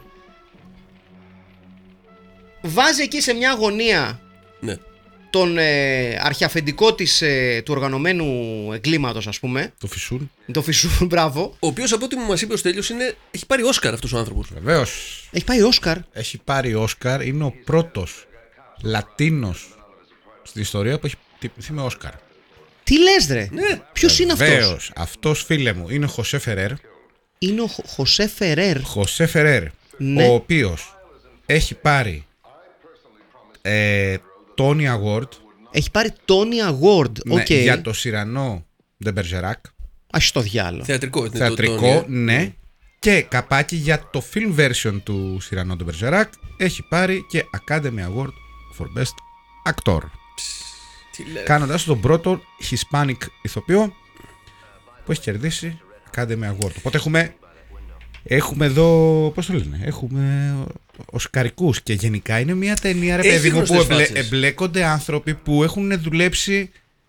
Βάζει εκεί σε μια γωνία Ναι. τον αρχιαφεντικό του οργανωμένου εγκλήματος, ας πούμε. Το φυσούν. Το φυσού, μπράβο. Ο οποίος από ό,τι μας είπε ο Στέλιος έχει πάρει Όσκαρ αυτός ο άνθρωπος. Βεβαίως. Έχει πάει Όσκαρ. Έχει πάρει Όσκαρ. Είναι ο πρώτος Λατίνος στην ιστορία που έχει τυπηθεί με Όσκαρ. Τι λες, ρε. Ναι. Ποιος είναι αυτός? Βεβαίως. Αυτός, φίλε μου, είναι ο Χωσέ Φερέρ. Είναι ο Χωσέ Φερέρ. Χωσέ Φερέρ, Ναι. ο οποίος έχει πάρει Tony Award, Έχει πάρει Tony Award. ναι, Οκ. για το Σιρανό de Bergerac, Ας το διάλο. Θεατρικό. είναι το θεατρικό, Tony, ναι, και καπάκι για το film version του Σιρανό de Bergerac έχει πάρει και Academy Award for Best Actor, Τι λέει. κάνοντας τον πρώτο Hispanic ηθοποιό που έχει κερδίσει Academy Award. Οπότε έχουμε εδώ, πώς το λένε, έχουμε οσκαρικούς και γενικά είναι μια ταινία, ρε Έχει παιδί μου, που γνωστές φάτσες. εμπλέκονται άνθρωποι που έχουν δουλέψει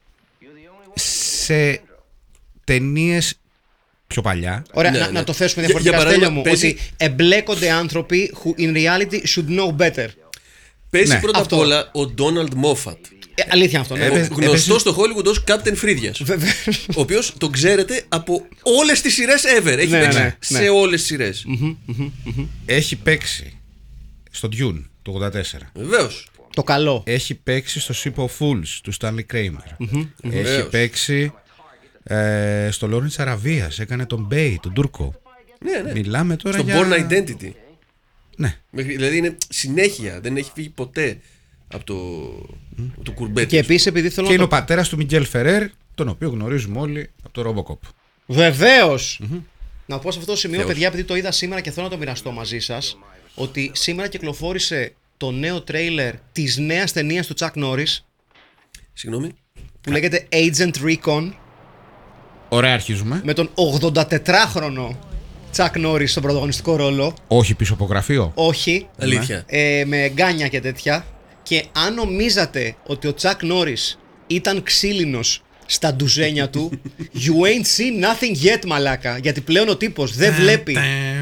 σε ταινίες πιο παλιά. Ωραία, Ναι, να ναι. το θέσουμε Για διαφορετικά, παράδειγμα, Στέλιο μου. παίζει- Ότι εμπλέκονται άνθρωποι who in reality should know better. Παίζει Ναι. πρώτα απ' Αυτό. όλα ο Ντόναλντ Μόφατ. Αλήθεια αυτό. Ναι. Γνωστό στο Hollywood ως Captain Φρύδιας. Ο οποίος τον ξέρετε από όλες τις σειρές ever. Έχει παίξει σε όλες τις σειρές. Έχει παίξει στο Dune το 84. Βεβαίως. Το καλό. Έχει παίξει στο Ship of Fools του Stanley Kramer. Έχει Βεβαίως. παίξει στο Lawrence Αραβίας. Έκανε τον Bay, τον Τούρκο. Ναι. Μιλάμε τώρα Στο για... Born Identity. Ναι. Δηλαδή είναι συνέχεια. Δεν έχει φύγει ποτέ από το κουρμπέτι. Και επίσης επειδή θέλω Και είναι να ο πατέρας του Μιγγέλ Φερέρ, τον οποίο γνωρίζουμε όλοι από το Robocop. Βεβαίως! Να πω σε αυτό το σημείο, Θεός. παιδιά, επειδή το είδα σήμερα και θέλω να το μοιραστώ μαζί σας, ότι σήμερα κυκλοφόρησε το νέο τρέιλερ της νέας ταινίας του Chuck Norris Συγγνώμη. που λέγεται Agent Recon Ωραία, αρχίζουμε. με τον 84χρονο Chuck Norris στον πρωταγωνιστικό ρόλο. Όχι πίσω από γραφείο. Όχι. Αλήθεια. Με γκάνια και τέτοια. Και αν νομίζατε ότι ο Chuck Norris ήταν ξύλινος στα ντουζένια του, you ain't seen nothing yet, μαλάκα. Γιατί πλέον ο τύπος δεν βλέπει.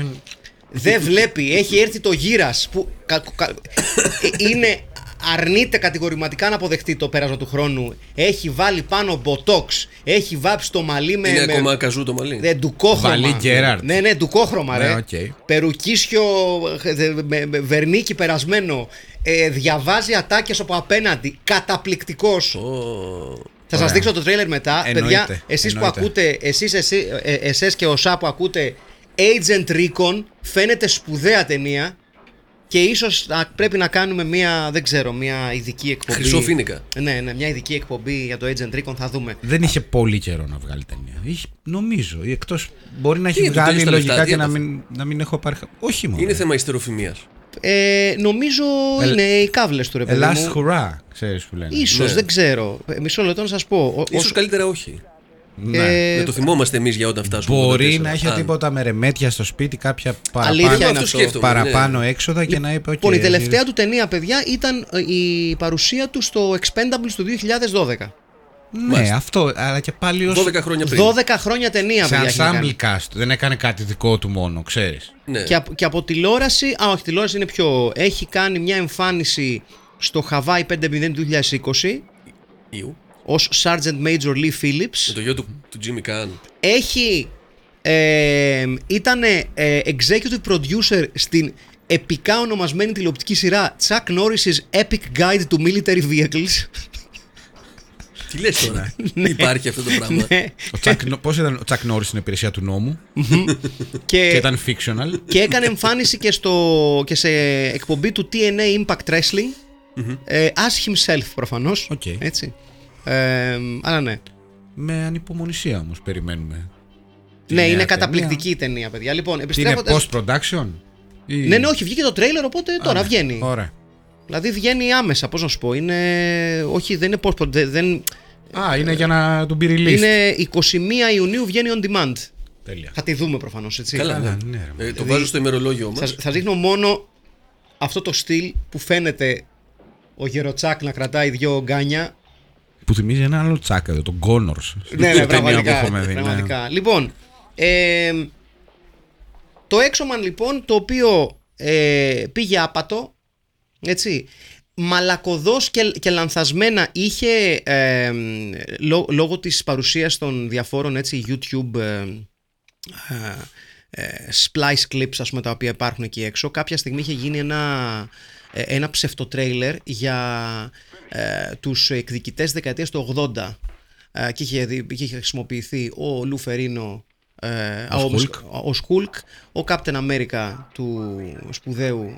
Δεν βλέπει. Έχει έρθει το γύρας που είναι... Αρνείται κατηγορηματικά να αποδεχτεί το πέρασμα του χρόνου. Έχει βάλει πάνω μποτόξ. Έχει βάψει το μαλλί με. Είναι ακόμα καζού το μαλλί. Ντουκόχρωμα. Βαλί Γκέραρτ. Ναι, ντουκόχρωμα, ρε. Ναι, οκ. Περουκίσιο με βερνίκι περασμένο. Διαβάζει ατάκες από απέναντι. Καταπληκτικός. Θα σας δείξω το τρέιλερ μετά. Εννοείται, Παιδιά, εσείς που εννοείται. ακούτε, εσείς και ο ΣΑ που ακούτε Agent Recon, φαίνεται σπουδαία ταινία. Και ίσως πρέπει να κάνουμε μια ειδική εκπομπή. Χρυσόφίνικα. Ναι, μια ειδική εκπομπή για το Agent Recon, θα δούμε. Δεν είχε πολύ καιρό να βγάλει ταινία. Νομίζω. Ή εκτός μπορεί να έχει είναι, του βγάλει τέλειωσε τα λογικά λεφτά, και τι να μην έχω πάρει. Όχι μόνο. Είναι θέμα ιστεροφημίας. Νομίζω είναι οι κάβλες του, ρε παιδί Last μου. hurrah, ξέρεις που λένε. Ίσως, Ναι. δεν ξέρω. Μισό λεπτό να σας πω. Ίσως καλύτερα όχι. Ναι. Να το θυμόμαστε εμείς για όταν φτάσουμε. Μπορεί 84. να είχε τίποτα με ρεμέτια στο σπίτι, κάποια Αλήθεια είναι παραπάνω, αυτό. σκέφτομαι, παραπάνω έξοδα και να είπε: «Οκ, Λοιπόν, η τελευταία του ταινία, παιδιά, ήταν η παρουσία του στο Expendables του 2012. Ναι, αυτό, αλλά και πάλι ως 12 χρόνια πριν. 12 χρόνια ταινία, σε παιδιά. έχει ensemble κάνει. cast. Δεν έκανε κάτι δικό του μόνο, ξέρεις. Ναι. Και από τηλεόραση, όχι, τηλεόραση είναι πιο. Έχει κάνει μια εμφάνιση στο Hawaii 5-0 του 2020 Ιου. ως Sergeant Major Lee Με Phillips. το γιο του Jimmy Caan. Έχει. Ήταν executive producer στην επικά ονομασμένη τηλεοπτική σειρά Chuck Norris's Epic Guide to Military Vehicles. Τι λες τώρα. Υπάρχει αυτό το πράγμα. Ναι. Πώς ήταν ο Chuck Norris στην υπηρεσία του νόμου και, και ήταν fictional. και έκανε εμφάνιση και σε εκπομπή του TNA Impact Wrestling as himself προφανώς. Οκ. Έτσι. Αλλά ναι. Με ανυπομονησία όμως περιμένουμε. τη Ναι, νέα είναι ταινία. καταπληκτική η ταινία, παιδιά. Λοιπόν, Είναι επιστρέφοντας. post-production. Ή... Ναι, ναι, όχι, βγήκε το τρέιλερ, οπότε τώρα βγαίνει. Ωραία. Δηλαδή βγαίνει άμεσα, πώς να σου πω. Είναι. Όχι, δεν είναι post. Δεν... Α, είναι για να τον πει release. Είναι 21 Ιουνίου βγαίνει on demand. Τέλεια. Θα τη δούμε προφανώς, έτσι. Καλά, ναι. ναι, ρε. Το βάζω στο ημερολόγιο μας. Θα δείχνω μόνο αυτό το στυλ που φαίνεται ο Γεροτσάκ να κρατάει δύο γκάνια. Που θυμίζει ένα άλλο τσάκα εδώ, τον Connors. Ναι, πραγματικά. Λοιπόν, το Exoman λοιπόν, το οποίο πήγε άπατο, έτσι, μαλακωδώς και λανθασμένα είχε λόγω της παρουσίας των διαφόρων, έτσι, YouTube splice clips, ας πούμε, τα οποία υπάρχουν εκεί έξω. Κάποια στιγμή είχε γίνει ένα ψευτοτρέιλερ για τους εκδικητές δεκαετίας του 80 και είχε χρησιμοποιηθεί ο Λου Φερίνο, ο Hulk, ο Captain America του σπουδαίου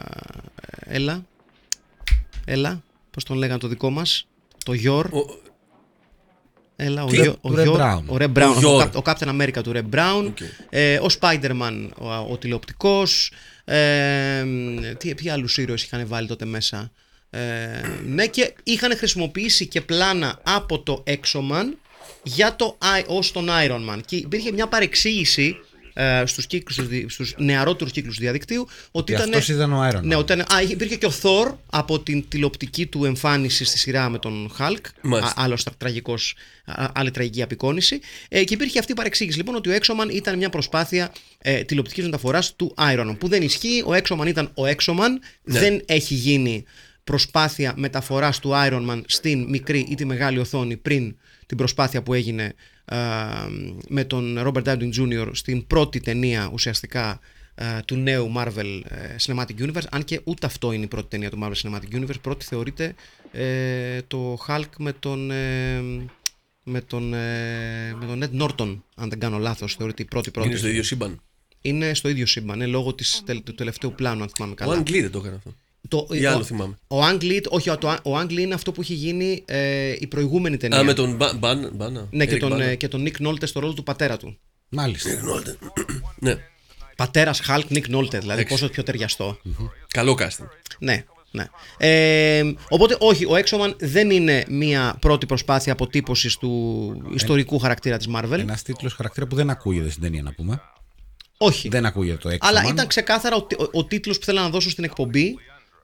έλα, πώς τον λέγανε το δικό μας, το Yor. Ο Reb Brown, ο Captain America του Reb Brown, ο Spider-Man, ο τηλεοπτικός, τι άλλους ήρωες είχαν βάλει τότε μέσα. Ναι, και είχαν χρησιμοποιήσει και πλάνα από το Exoman ως τον Iron Man. Και υπήρχε μια παρεξήγηση στους νεαρότερους κύκλους διαδικτύου ότι αυτός ήταν ο Iron Man. Ναι, υπήρχε και ο Thor από την τηλεοπτική του εμφάνιση στη σειρά με τον Hulk. Άλλη τραγική απεικόνηση. Και υπήρχε αυτή η παρεξήγηση λοιπόν ότι ο Exoman ήταν μια προσπάθεια τηλεοπτικής μεταφοράς του Iron Man, που δεν ισχύει. Ο Exoman ήταν ο Exoman, δεν έχει γίνει προσπάθεια μεταφοράς του Iron Man στην μικρή ή τη μεγάλη οθόνη πριν την προσπάθεια που έγινε με τον Robert Downey Jr. στην πρώτη ταινία ουσιαστικά του νέου Marvel Cinematic Universe, αν και ούτε αυτό είναι η πρώτη ταινία του Marvel Cinematic Universe. Πρώτη θεωρείται το Hulk με τον Ed Norton, αν δεν κάνω λάθος, θεωρείται η πρώτη. Είναι στο ίδιο σύμπαν. Είναι στο ίδιο σύμπαν, λόγω του τελευταίου πλάνου, αν θυμάμαι καλά. Ο Ang Lee δεν το έκανε αυτό. Ή άλλο θυμάμαι. Ο Ang Lee, όχι, ο Ang Lee είναι αυτό που έχει γίνει η προηγούμενη ταινία. Με τον Bana. Ναι, και τον Nick Nolte στο ρόλο του πατέρα του. Μάλιστα. Ναι. Πατέρας Hulk, Nick Nolte, δηλαδή πόσο πιο ταιριαστό. Καλό casting. Ναι. Οπότε όχι, ο Exoman δεν είναι μια πρώτη προσπάθεια αποτύπωσης του ιστορικού χαρακτήρα της Marvel. Ένας τίτλος χαρακτήρα που δεν ακούγεται στην ταινία, να πούμε. Όχι. Δεν ακούγεται το Exoman. Αλλά ήταν ξεκάθαρα ο τίτλος που θέλω να δώσω στην εκπομπή.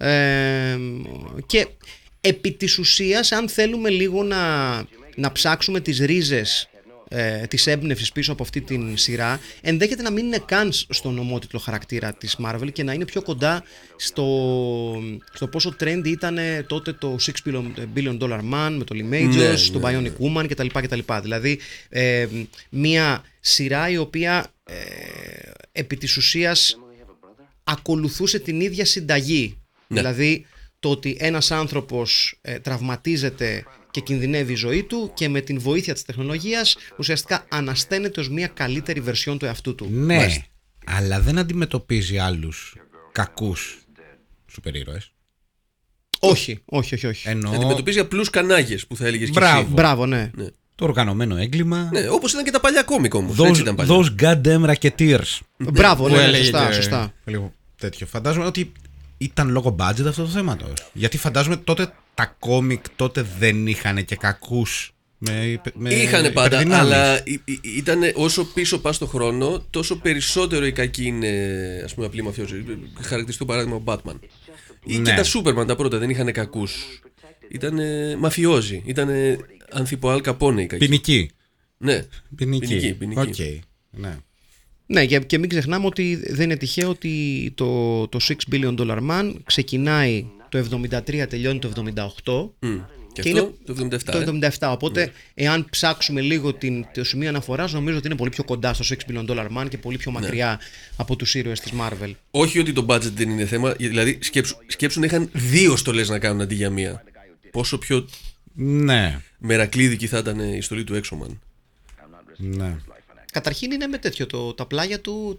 Και επί της ουσίας, αν θέλουμε λίγο να ψάξουμε τις ρίζες της έμπνευσης πίσω από αυτή την σειρά, ενδέχεται να μην είναι καν στον ομότιτλο χαρακτήρα της Marvel και να είναι πιο κοντά στο πόσο trendy ήταν τότε το $6 billion Man με το Lee Majors, το Bionic Woman κτλ. Δηλαδή μια σειρά η οποία επί της ουσίας ακολουθούσε την ίδια συνταγή. Δηλαδή το ότι ένας άνθρωπος τραυματίζεται και κινδυνεύει η ζωή του και με την βοήθεια της τεχνολογίας ουσιαστικά ανασταίνεται ως μια καλύτερη βερσιόν του εαυτού του. Ναι, μάλιστα. Αλλά δεν αντιμετωπίζει άλλους κακούς σούπερ ήρωες. Όχι. Αντιμετωπίζει απλούς κανάγες που θα έλεγες και εσύ. Μπράβο, ναι. Το οργανωμένο έγκλημα. Ναι, όπως ήταν και τα παλιά κόμικ όμως. Those goddamn racketeers. Μπράβο, ναι, σωστά. Λίγο τέτοιο. Φαντάζομαι ότι ήταν λόγω budget αυτό το θέμα τώρα. Γιατί φαντάζομαι τότε τα κόμικ τότε δεν είχαν και κακούς είχανε πάντα, αλλά ήταν όσο πίσω πας στο χρόνο, τόσο περισσότερο οι κακοί είναι, ας πούμε, απλοί μαφιόζοι. Χαρακτηριστικό παράδειγμα ο Batman. Ή και τα Superman τα πρώτα δεν είχαν κακούς. Ήταν μαφιόζοι. Ήταν ανθιποάλ Καπόνε οι κακοί. Ποινικοί. Ναι, ποινικοί. Okay. Ναι. Ναι, και μην ξεχνάμε ότι δεν είναι τυχαίο ότι το $6 billion Man ξεκινάει το 73, τελειώνει το 78 και είναι το 77. Οπότε εάν ψάξουμε λίγο το σημείο αναφοράς, νομίζω ότι είναι πολύ πιο κοντά στο $6 billion Man και πολύ πιο μακριά από τους ήρωες της Marvel. Όχι ότι το budget δεν είναι θέμα, δηλαδή σκέψου να είχαν 2 στολές να κάνουν αντί για μία. Πόσο πιο μερακλείδικη θα ήταν η στολή του Exoman. Ναι. Καταρχήν είναι με τέτοιο, τα πλάγια του,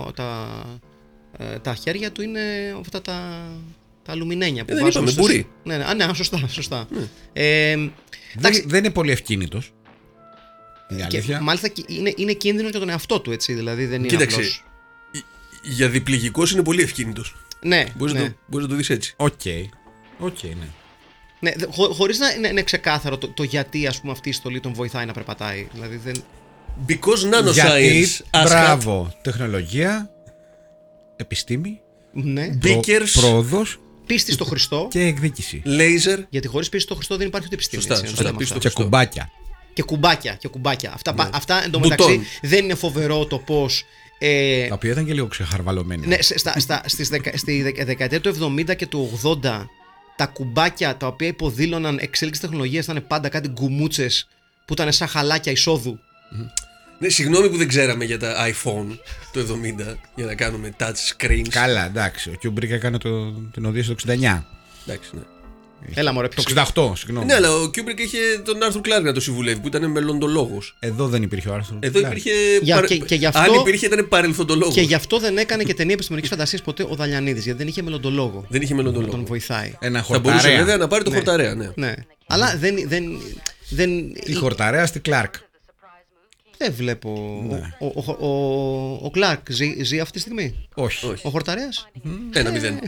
τα χέρια του είναι αυτά τα αλουμινένια που βάζουν στους... Ναι, σωστά. Δεν είναι πολύ ευκίνητος. Και μάλιστα είναι κίνδυνο για τον εαυτό του, έτσι, δηλαδή δεν είναι. Κοίταξε, απλώς... για διπληγικός είναι πολύ ευκίνητος. Ναι. Μπορείς να το δεις έτσι. Οκ, ναι. Ναι, χωρίς να είναι ξεκάθαρο το γιατί, ας πούμε, αυτή η στολή τον βοηθάει να περπατάει. Δηλαδή δεν... Because nanoscience. Μπράβο, τεχνολογία, επιστήμη, πρόοδος, πίστη στο Χριστό και εκδίκηση. Λέιζερ. Γιατί χωρίς πίστη στο Χριστό δεν υπάρχει ούτε επιστήμη. Σωστά. Και κουμπάκια. Και κουμπάκια. Αυτά εντωμεταξύ δεν είναι φοβερό το πώς. Τα οποία ήταν και λίγο ξεχαρβαλωμένα. Ναι, στη δεκαετία του 70 και του 80 τα κουμπάκια τα οποία υποδήλωναν εξέλιξη τεχνολογίας ήταν πάντα κάτι γκουμούτσες που ήταν σαν χαλάκια εισόδου. Ναι, συγγνώμη που δεν ξέραμε για τα iPhone το 70 για να κάνουμε touch screens. Καλά, εντάξει. Ο Kubrick έκανε την οδήγηση το 69. Εντάξει, ναι. Έλα μωρέ, το 68, συγγνώμη. Ναι, αλλά ο Kubrick είχε τον Arthur Clarke να το συμβουλεύει που ήταν μελλοντολόγος. Εδώ δεν υπήρχε ο Arthur. Εδώ υπήρχε. Και γι' αυτό... Αν υπήρχε, ήταν παρελθοντολόγος. Και γι' αυτό δεν έκανε και ταινία επιστημονικής φαντασίας ποτέ ο Δαλιανίδης. Γιατί δεν είχε μελλοντολόγο. Δεν είχε μελλοντολόγο. Τον βοηθάει. Ένα χορταρέα. Θα μπορούσε βέβαια να πάρει το χορταρέα, ναι. Αλλά δεν. Η χορταρέα στη Clark. Δεν βλέπω. Ναι. Ο Κλάρκ ζει αυτή τη στιγμή. Όχι. Ο Χορταρέας. 1-0.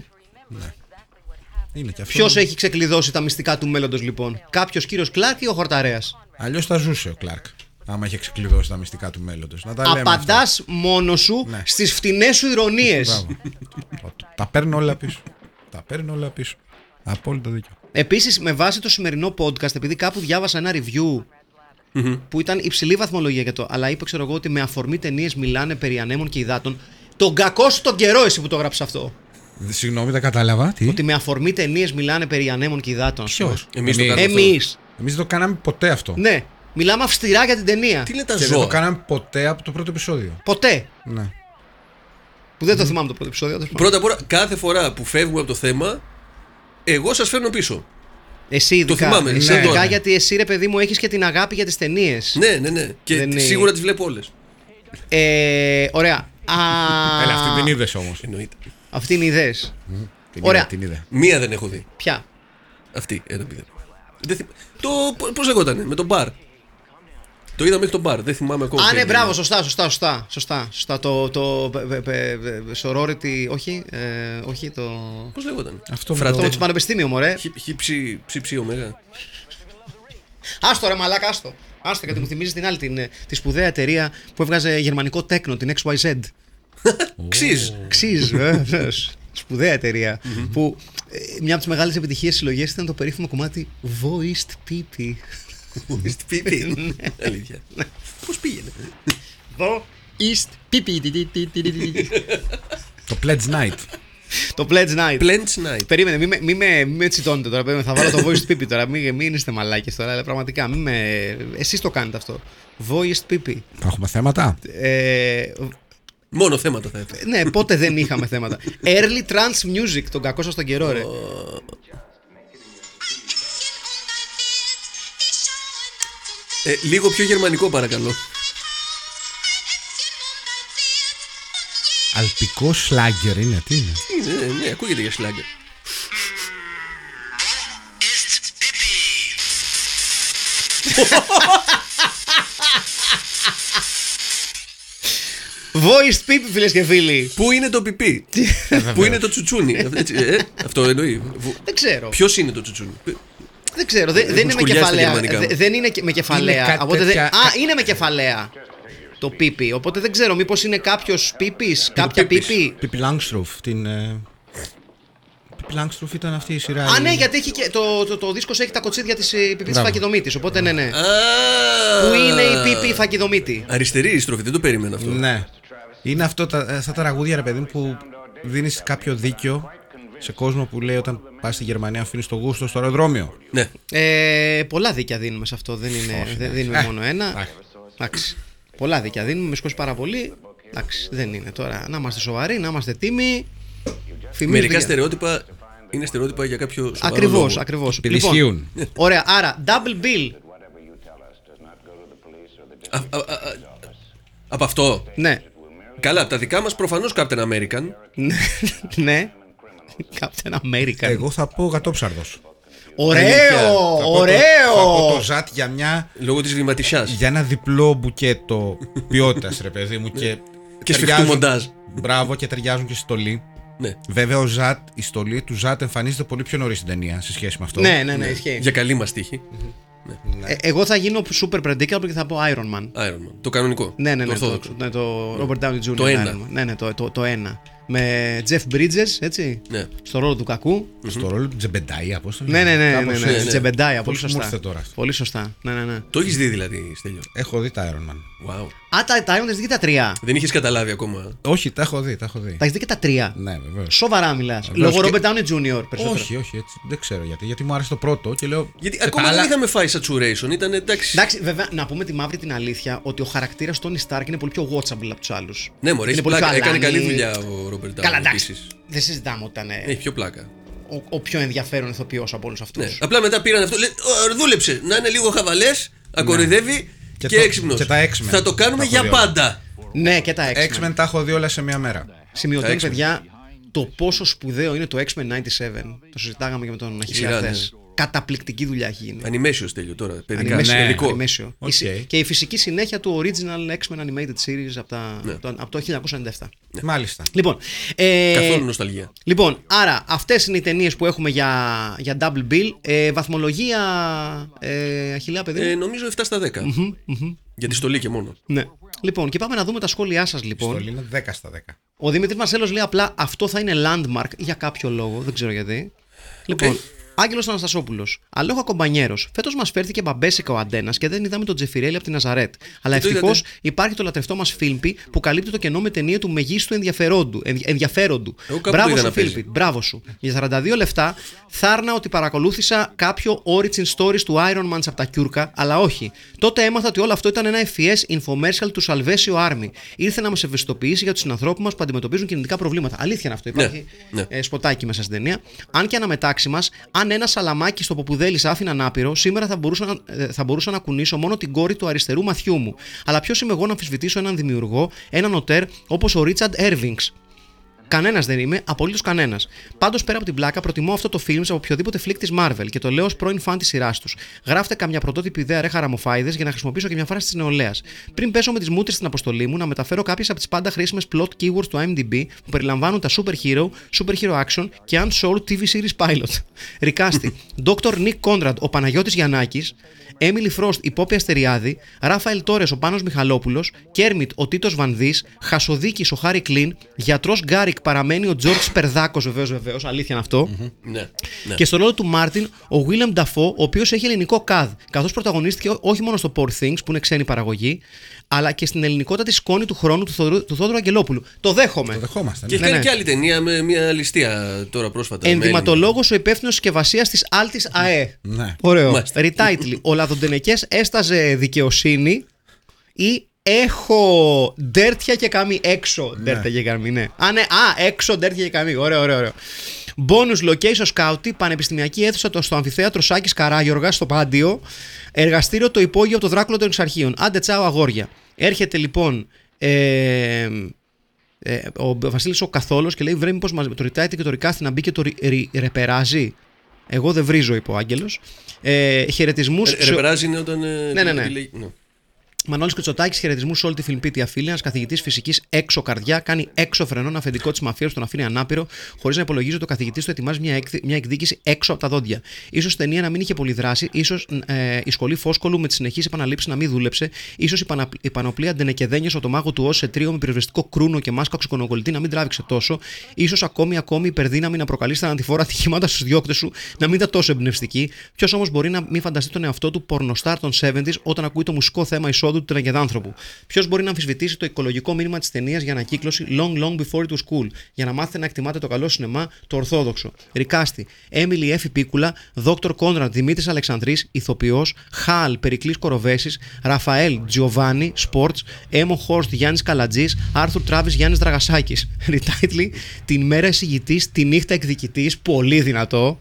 Ναι. Ποιος έχει ξεκλειδώσει τα μυστικά του μέλλοντος, λοιπόν? Κάποιος κύριος Κλάρκ ή ο Χορταρέας? Αλλιώς θα ζούσε ο Κλάρκ, άμα είχε ξεκλειδώσει τα μυστικά του μέλλοντος. Απαντάς μόνος σου στις φτηνές σου ηρωνίες. Τα παίρνω όλα πίσω. Απόλυτα δίκιο. Επίσης, με βάση το σημερινό podcast, επειδή κάπου διάβασα ένα review που ήταν υψηλή βαθμολογία για το, αλλά είπε, ξέρω εγώ, ότι με αφορμή ταινίες μιλάνε περί ανέμων και υδάτων. Τον κακό σου τον καιρό, εσύ που το έγραψες αυτό. Συγγνώμη, δεν κατάλαβα. Τι? Ότι με αφορμή ταινίες μιλάνε περί ανέμων και υδάτων. Ποιος? Εμείς το κάναμε αυτό. Εμείς. Εμείς δεν το κάναμε ποτέ αυτό. Ναι. Μιλάμε αυστηρά για την ταινία. Τι είναι τα Και δεν το ζώα. κάναμε ποτέ από το πρώτο επεισόδιο. Ποτέ. Ναι. Που δεν το θυμάμαι το πρώτο επεισόδιο. τέλος πάντων. Πρώτα απ' όλα, κάθε φορά που φεύγουμε από το θέμα, εγώ σας φέρνω πίσω. Εσύ ειδικά. θυμάμαι, Εσύ ναι. ειδικά Ναι. γιατί εσύ, ρε παιδί μου, έχεις και την αγάπη για τις ταινίες. Ναι. Και Δεν είναι- σίγουρα τις βλέπω όλες. Ωραία. Έλα, αυτή την είδες όμως. Εννοείται. Αυτή είναι οι ιδέες. Την Ωραία. είδα, την είδα. Μία δεν έχω δει. Ποια? Αυτή, ένα πίδε. Πώς λεγότανε, με τον μπαρ. Το είδα μέχρι τον μπαρ, δεν θυμάμαι ακόμα. Α, ποια ναι, είναι. μπράβο, σωστά. Το sorority, όχι το... Πώς λεγόταν. Αυτό Το πανεπιστήμιο, μωρέ. Ψ ωμέγα. Άστο ρε μαλάκα, άστο, γιατί μου θυμίζει την άλλη, τη σπουδαία εταιρεία που έβγαζε γερμανικό τέκνο, την XYZ. Ξύζ. Βεβαίως. Σπουδαία εταιρεία. Που μια από τις μεγάλες επιτυχίες συλλογές ήταν το περίφημο κομμάτι Voiced Pipi. Πίπι. Αλήθεια. Πώς πήγαινε. Voiced Pipi. Το Pledge Night. Το Pledge Night. Plants Night. Περίμενε, μη με τσιτώνετε τώρα. περίμενε, θα βάλω το voiced pipi τώρα. Μην είστε μαλάκες τώρα. Αλλά πραγματικά, εσείς το κάνετε αυτό. Voiced pipi. Θα έχουμε θέματα. Μόνο θέματα θα έφερε. Ναι, πότε δεν είχαμε θέματα. Early trance music, τον κακό σας τον καιρό, ρε. Λίγο πιο γερμανικό παρακαλώ. Αλπικό σλάγκερ είναι, τι είναι. Ναι, ακούγεται για σλάγκερ. Voiced pipi, φίλες και φίλοι. Πού είναι το πιπί. Πού είναι το τσουτσούνι. Αυτό εννοεί. Δεν ξέρω. Ποιος είναι το τσουτσούνι. Δεν ξέρω. Δεν είναι με σκουριάσει τα κεφαλαία. γερμανικά μου. Δεν είναι με κεφαλαία. κάτι Οπότε τέτοια- είναι με κεφαλαία. Το πιπι. Οπότε δεν ξέρω, μήπως είναι κάποιος πιπις, κάποια Πίπης. πιπι. Πιπι Λάγκστρουφ. Πιπι Λάγκστρουφ ήταν αυτή η σειρά. Α, ναι, γιατί έχει και το δίσκος έχει τα κοτσίδια της πιπής Μπράβο. Φακιδομήτης. Οπότε ναι. Πού είναι η πιπι Φακιδομήτη. Αριστερή η στροφή, δεν το περίμενα αυτό. Ναι. Είναι αυτά τα τραγούδια, ρε παιδί μου, που δίνεις κάποιο δίκιο σε κόσμο που λέει όταν πας στη Γερμανία αφήνεις το γούστο στο αεροδρόμιο. Ναι. Πολλά δίκια δίνουμε σε αυτό. Δεν δίνουμε μόνο ένα. Εντάξει. Πολλά δίκια δίνουμε. Με σκόσει πάρα πολύ. Εντάξει. Δεν είναι τώρα. Να είμαστε σοβαροί, να είμαστε τίμοι. Μερικά στερεότυπα είναι στερεότυπα για κάποιο σοβαρό Ακριβώς, λόγο. ακριβώς. Επειδή ισχύουν. Ωραία, άρα double bill. Από αυτό. Ναι. Καλά, από τα δικά μας προφανώς Captain American. Ναι. Captain America. Εγώ θα πω γατόψαρδος. Ωραίο! Θα πω Ωραίο! το ζάτ Λόγω της βηματισιάς. για ένα διπλό μπουκέτο ποιότητας, ρε παιδί μου. Και σφιχτού ταιριάζουν- μοντάζ. Μπράβο, και ταιριάζουν και στη στολή. Ναι. Βέβαια, η στολή του Ζατ εμφανίζεται πολύ πιο νωρίς στην ταινία σε σχέση με αυτό. Ναι, ισχύει. Για καλή μας τύχη. Εγώ θα γίνω super predictable και θα πω Iron Man. Iron Man. Το κανονικό. Ναι, Το orthodox. το Robert Downey Jr. Το ένα. Iron Man. Ναι, το ένα. Με Jeff Bridges, έτσι. Ναι. Στο ρόλο του κακού. Στο ρόλο του Τζεμπεντάια, πώς το Ναι, Κάπως ναι. έτσι. Τζεμπεντάια, πολύ Πώς μου σωστά. ήρθε τώρα αυτό. Πολύ σωστά. Ναι. Το έχεις δει δηλαδή, Στέλιο. Έχω δει τα Iron Man. Wow. Α, τα Iron Man δει και τα τρία. Δεν είχες καταλάβει ακόμα. Όχι, τα έχω δει. Τα έχει δει και τα τρία. Ναι, βεβαίως. Σοβαρά μιλά. Βεβαίως Λόγω και- Robert Downey Jr. περισσότερο. Όχι, έτσι. Δεν ξέρω γιατί. Γιατί μου άρεσε το πρώτο και λέω. Γιατί και ακόμα τα δεν άλλα- είχαμε φάει saturation. Ήταν εντάξει. Εντάξει, βέβαια, να πούμε τη μαύρη την αλήθεια ότι ο χαρακτήρας Tony Stark είναι πολύ πιο watchable από τους άλλους. Ναι, μωρέ, έχει Είναι πολύ πλάκα. πιο Έκανε αλάνη. καλή δουλειά ο Robert Downey. Καλά, εντάξει. επίσης. Δεν συζητάμε ότι ήταν Έχει πιο πλάκα. ο πιο ενδιαφέρον ηθοποιός από όλους αυτούς. Ναι. Απλά μετά πήραν αυτό. Λέει, δούλεψε. Να είναι λίγο χαβαλές, ακορυδεύει και το- έξυπνος. και τα X-Men. Θα το κάνουμε Τα για έχω δει όλα. πάντα. Ναι, και τα X-Men. X-Men τα έχω δει όλα σε μία μέρα. Σημειωτών, Τα X-Men. παιδιά, το πόσο σπουδαίο είναι το X-Men 97. Το συζητάγαμε και με τον Αχιλλέα σειρά, χθες. ναι. Καταπληκτική δουλειά έχει γίνει. Animation τέλειο τώρα. Παιδικά. Animation, ναι. Παιδικό. animation. Οκ. Και η φυσική συνέχεια του original X-Men Animated Series από το 1997. Μάλιστα. Λοιπόν, Καθόλου νοσταλγία. λοιπόν, άρα αυτές είναι οι ταινίες που έχουμε για double bill. Βαθμολογία, Αχιλλέα, παιδί μου. Νομίζω 7 στα 10. Για τη στολή και μόνο. Ναι. Λοιπόν, και πάμε να δούμε τα σχόλιά σας, λοιπόν. Στολή είναι 10 στα 10. Ο Δημήτρης Μαρσέλος λέει απλά αυτό θα είναι landmark για κάποιο λόγο, δεν ξέρω γιατί. Λοιπόν, Άγγελος Αναστασόπουλος. Αλόχα κομπανιέρος. Φέτος μας φέρθηκε μπαμπέσικα ο Αντένας και δεν είδαμε τον Τζεφιρέλη από τη Ναζαρέτ. Αλλά ευτυχώς υπάρχει το λατρευτό μας Φίλμπι που καλύπτει το κενό με ταινία του μεγίστου ενδιαφέροντου. Μπράβο σου, Φίλμπι. Μπράβο σου. Για 42 λεπτά θάρνα ότι παρακολούθησα κάποιο origin stories του Iron Man από τα Κιούρκα, αλλά όχι. Τότε έμαθα ότι όλο αυτό ήταν ένα FES infomercial του Salvation Army. Ήρθε να μας ευαισθητοποιήσει για τους συνανθρώπους μας που αντιμετωπίζουν κινητικά προβλήματα. Αλήθεια είναι αυτό. Υπάρχει σποτάκι μέσα στην ταινία. Αν και αναμετάξει μας, αν ένα σαλαμάκι στο ποπουδέλι σ' άφηνε ανάπηρο, σήμερα θα μπορούσα να κουνήσω μόνο την κόρη του αριστερού μαθιού μου. Αλλά ποιος είμαι εγώ να αμφισβητήσω έναν δημιουργό, έναν οτέρ όπως ο Ρίτσαρντ Έρβινγκς? Κανένας δεν είμαι, απολύτως κανένας. Πάντως, πέρα από την πλάκα, προτιμώ αυτό το φιλμ από οποιοδήποτε φλικ της Marvel και το λέω ως πρώην φαν της σειράς τους. Γράφτε καμιά πρωτότυπη ιδέα, ρε χαραμοφάιδες, για να χρησιμοποιήσω και μια φράση της νεολαίας. Πριν πέσω με τις μούτρες στην αποστολή μου, να μεταφέρω κάποιες από τις πάντα χρήσιμες plot keywords του IMDb που περιλαμβάνουν τα superhero, superhero action και unsold TV series pilot. Ρικάστη, Dr. Nick Conrad, ο Παναγιώτης Γιαννάκης, Έμιλι Φρόστ, η Πόπη Αστεριάδη, Ράφαελ Τόρες, ο Πάνος Μιχαλόπουλος, Κέρμιτ, ο Τίτος Βανδύς, Χασοδίκης, ο Χάρι Κλίν, Γιατρός Γκάρικ, παραμένει ο Τζορτζ Περδάκος, βεβαίως, αλήθεια είναι αυτό. Ναι. Και στο ρόλο του Μάρτιν, ο Βίλεμ Νταφό, ο οποίος έχει ελληνικό CAD, καθώς πρωταγωνίστηκε όχι μόνο στο Poor Things, που είναι ξένη παραγωγή, αλλά και στην ελληνικότατη σκόνη του χρόνου του Θόδωρου Αγγελόπουλου. Το δέχομαι. Το δεχόμαστε. Και έχει κάνει και άλλη ταινία με μια ληστεία τώρα πρόσφατα. Ενδυματολόγος ο υπεύθυνος συσκευασίας της Άλτης ΑΕ. Ναι. Ωραίο. Retitle. Ο Λαδοντενεκές έσταζε δικαιοσύνη ή έχω ντέρτια και καμί έξω. Ντέρτια και καμί, ναι. Έξω ντέρτια και καμί. Ωραίο. Bonus location scouting, πανεπιστημιακή αίθουσα στο αμφιθέατρο Σάκης Καράγιοργας στο Πάντιο. Εργαστήριο το υπόγειο από το Δράκουλα των Εξαρχείων. Άντε τσάω αγόρια. Έρχεται λοιπόν ο Βασίλης ο Καθόλος και λέει: βρε, μήπως το ριτάιτε και το ρικάστη να μπει και το ρεπεράζει. Εγώ δεν βρίζω, είπε ο Άγγελος. Χαιρετισμούς. Ρεπεράζει είναι όταν. Ναι. Μανώλης Κριτσοτάκης, χαιρετισμούς σε όλη τη φιλμπίτια φίλη. Ένας καθηγητής φυσικής έξω καρδιά, κάνει έξω φρενών αφεντικό της μαφίας, τον αφήνει ανάπηρο, χωρίς να υπολογίζει ότι ο καθηγητής του ετοιμάζει μια εκδίκηση έξω από τα δόντια. Ίσως η ταινία να μην είχε πολύ δράση, ίσως η σχολή Φόσκολου με τις συνεχείς επαναλήψεις να μην δούλεψε, ίσως η πανοπλία Ντενεκεδένια στο μάγο του Ως σε τρίο με πυροσβεστικό κρούνο και μάσκα οξυκονοκολλητή να μην τράβηξε τόσο, ίσως ακόμη η υπερδύναμη να προκαλεί στα αντιφόρα ατυχήματα στους διώκτες σου να μην ήταν τόσο εμπνευστική. Ποιος όμως μπορεί να μην φανταστεί τον εαυτό του πορνοστάρ των 70s όταν ακούει το μουσικό θέμα εισόδου του τραγεδάνθρωπου? Ποιος μπορεί να αμφισβητήσει το οικολογικό μήνυμα της ταινίας για ανακύκλωση long before it was cool, για να μάθετε να εκτιμάτε το καλό σινεμά, το ορθόδοξο? Ρικάστη, Έμιλι Εφη Πίκουλα, Δόκτωρ Κόνραντ Δημήτρης Αλεξανδρής, ηθοποιός, Χάλ Περικλής Κοροβέσης, Ραφαέλ Τζιοβάνι, Sports, Έμο Χόρστ Γιάννης Καλατζής, Άρθουρ Τράβης Γιάννης Δραγασάκης. Ριτάιτλι, την μέρα εισηγητής, τη νύχτα εκδικητής, πολύ δυνατό.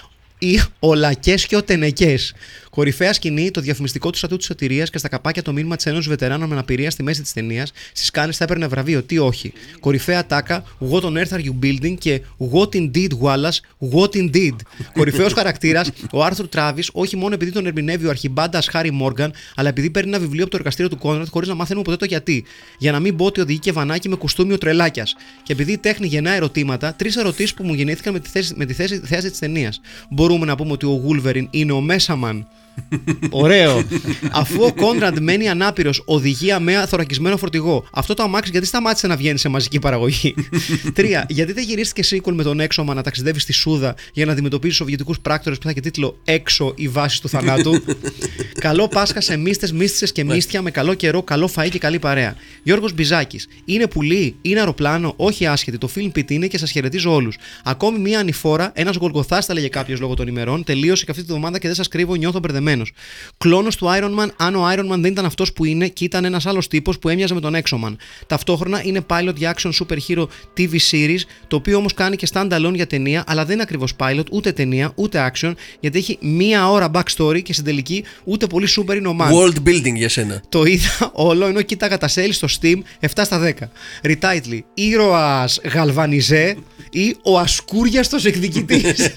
Ή ο Λακές και ο Τενεκές. Κορυφαία σκηνή, το διαφημιστικό του στατού της σωτηρίας και στα καπάκια το μήνυμα της Ένωσης Βετεράνων με αναπηρία στη μέση της ταινίας. Στις σκάνες θα έπαιρνε βραβείο, τι όχι. Κορυφαία τάκα, What on earth are you building και What indeed, Wallace, what indeed. Κορυφαίος χαρακτήρας, ο Άρθουρ Τράβης, όχι μόνο επειδή τον ερμηνεύει ο αρχιμπάντας Χάρι Μόργαν, αλλά επειδή παίρνει ένα βιβλίο από το εργαστήριο του Κόνραντ χωρίς να μάθαινουμε ποτέ το γιατί. Για να μην πω ότι οδηγεί και βανάκι με κουστούμι ο Τρελάκιας. Και επειδή η τέχνη γεννά ερωτήματα, 3 ερωτήσεις που μου γεννήθηκαν με τη θέση της ταινίας. Μπορούμε να πούμε ότι ο Wolverine είναι ο Μέσαμαν? Ωραίο. Αφού ο Κόνραντ μένει ανάπηρος, οδηγεί αμαία θωρακισμένο φορτηγό. Αυτό το αμάξι γιατί σταμάτησε να βγαίνει σε μαζική παραγωγή? 3. Γιατί δεν γυρίστηκε sequel με τον Έξωμα να ταξιδεύει στη Σούδα για να αντιμετωπίσει σοβιετικούς πράκτορες που θα έχει τίτλο Έξω οι βάσεις του θανάτου? Καλό Πάσχα σε μίστες, μίστησες και μίστια με καλό καιρό, καλό φαΐ και καλή παρέα. Γιώργος Μπιζάκης. Είναι πουλί, είναι αεροπλάνο, όχι άσχετη. Το film πιτ είναι και σας χαιρετίζω όλους. Ακόμη μία ανηφόρα, ένας Γολγοθάς θα λέγε κάποιος λόγω των ημερών, τελείωσε και αυτή τη βδομάδα και δεν σας κρύβω, νιώθω μπερδεμένος. Κλόνος του Iron Man, αν ο Iron Man δεν ήταν αυτός που είναι και ήταν ένας άλλος τύπος που έμοιαζε με τον Exoman. Ταυτόχρονα είναι pilot για action superhero TV series, το οποίο όμως κάνει και stand-alone για ταινία, αλλά δεν είναι ακριβώς pilot, ούτε ταινία, ούτε action, γιατί έχει μία ώρα backstory και στην τελική ούτε πολύ super είναι ο man. World building για σένα. Το είδα όλο ενώ κοίταγα τα sales στο Steam 7 στα 10. Retitle, ήρωας Γαλβανιζέ ή ο ασκούριαστος εκδικητής.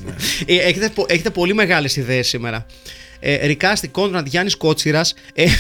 Έχετε πολύ μεγάλες ιδέες σήμερα. Ρικάστη, Κόνραντ Γιάννης Κότσιρας,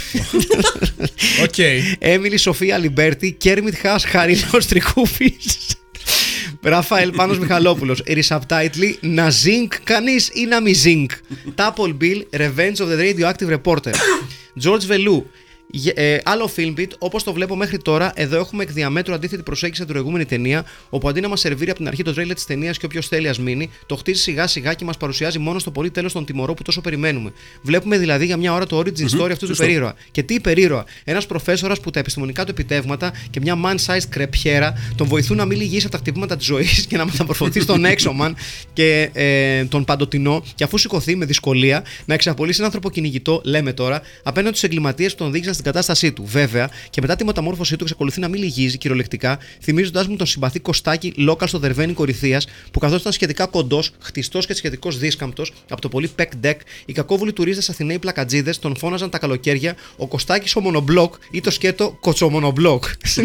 Έμιλι Σοφία Λιμπέρτη, Κέρμιτ Χάς Χαρίλαος Τρικούφης, Ραφαέλ Πάνος Μιχαλόπουλος. Ρισαπτάιτλι, να ζίνκ κανείς ή να μη ζίνκ? Τάπολ Μπιλ, Revenge of the Radioactive Reporter. George Βελού, Άλλο Filmbit, όπως το βλέπω μέχρι τώρα, εδώ έχουμε εκ διαμέτρου αντίθετη προσέγγιση στην προηγούμενη ταινία, όπου αντί να μας σερβίρει από την αρχή το τρέιλερ της ταινίας και όποιος θέλει ας μείνει, το χτίζει σιγά σιγά και μας παρουσιάζει μόνο στο πολύ τέλος τον τιμωρό που τόσο περιμένουμε. Βλέπουμε δηλαδή για μια ώρα το origin story αυτού του υπερήρωα. Και τι υπερήρωα? Ένας προφέσορας που τα επιστημονικά του επιτεύγματα και μια man-sized κρεπιέρα τον βοηθούν να μην λυγίσει από τα χτυπήματα της ζωής και να μεταμορφωθεί στον Exoman και τον παντοτινό, και αφού σηκωθεί με δυσκολία να εξαπολύσει έναν ανθρωποκυνηγητό, λέμε τώρα, απέναντι στους εγκληματίες που τον δείξαν στην κατάστασή του. Βέβαια, και μετά τη μεταμόρφωσή του εξακολουθεί να μην λυγίζει κυριολεκτικά, θυμίζοντας μου τον συμπαθή Κωστάκη Local στο Δερβαίνη Κορυθίας, που καθώς ήταν σχετικά κοντός, χτιστός και σχετικώς δύσκαμπτος από το πολύ πεκ ντεκ, οι κακόβουλοι τουρίστες Αθηναίοι πλακατζίδες τον φώναζαν τα καλοκαίρια ο Κωστάκης ο μονομπλοκ ή το σκέτο κοτσομονομπλοκ.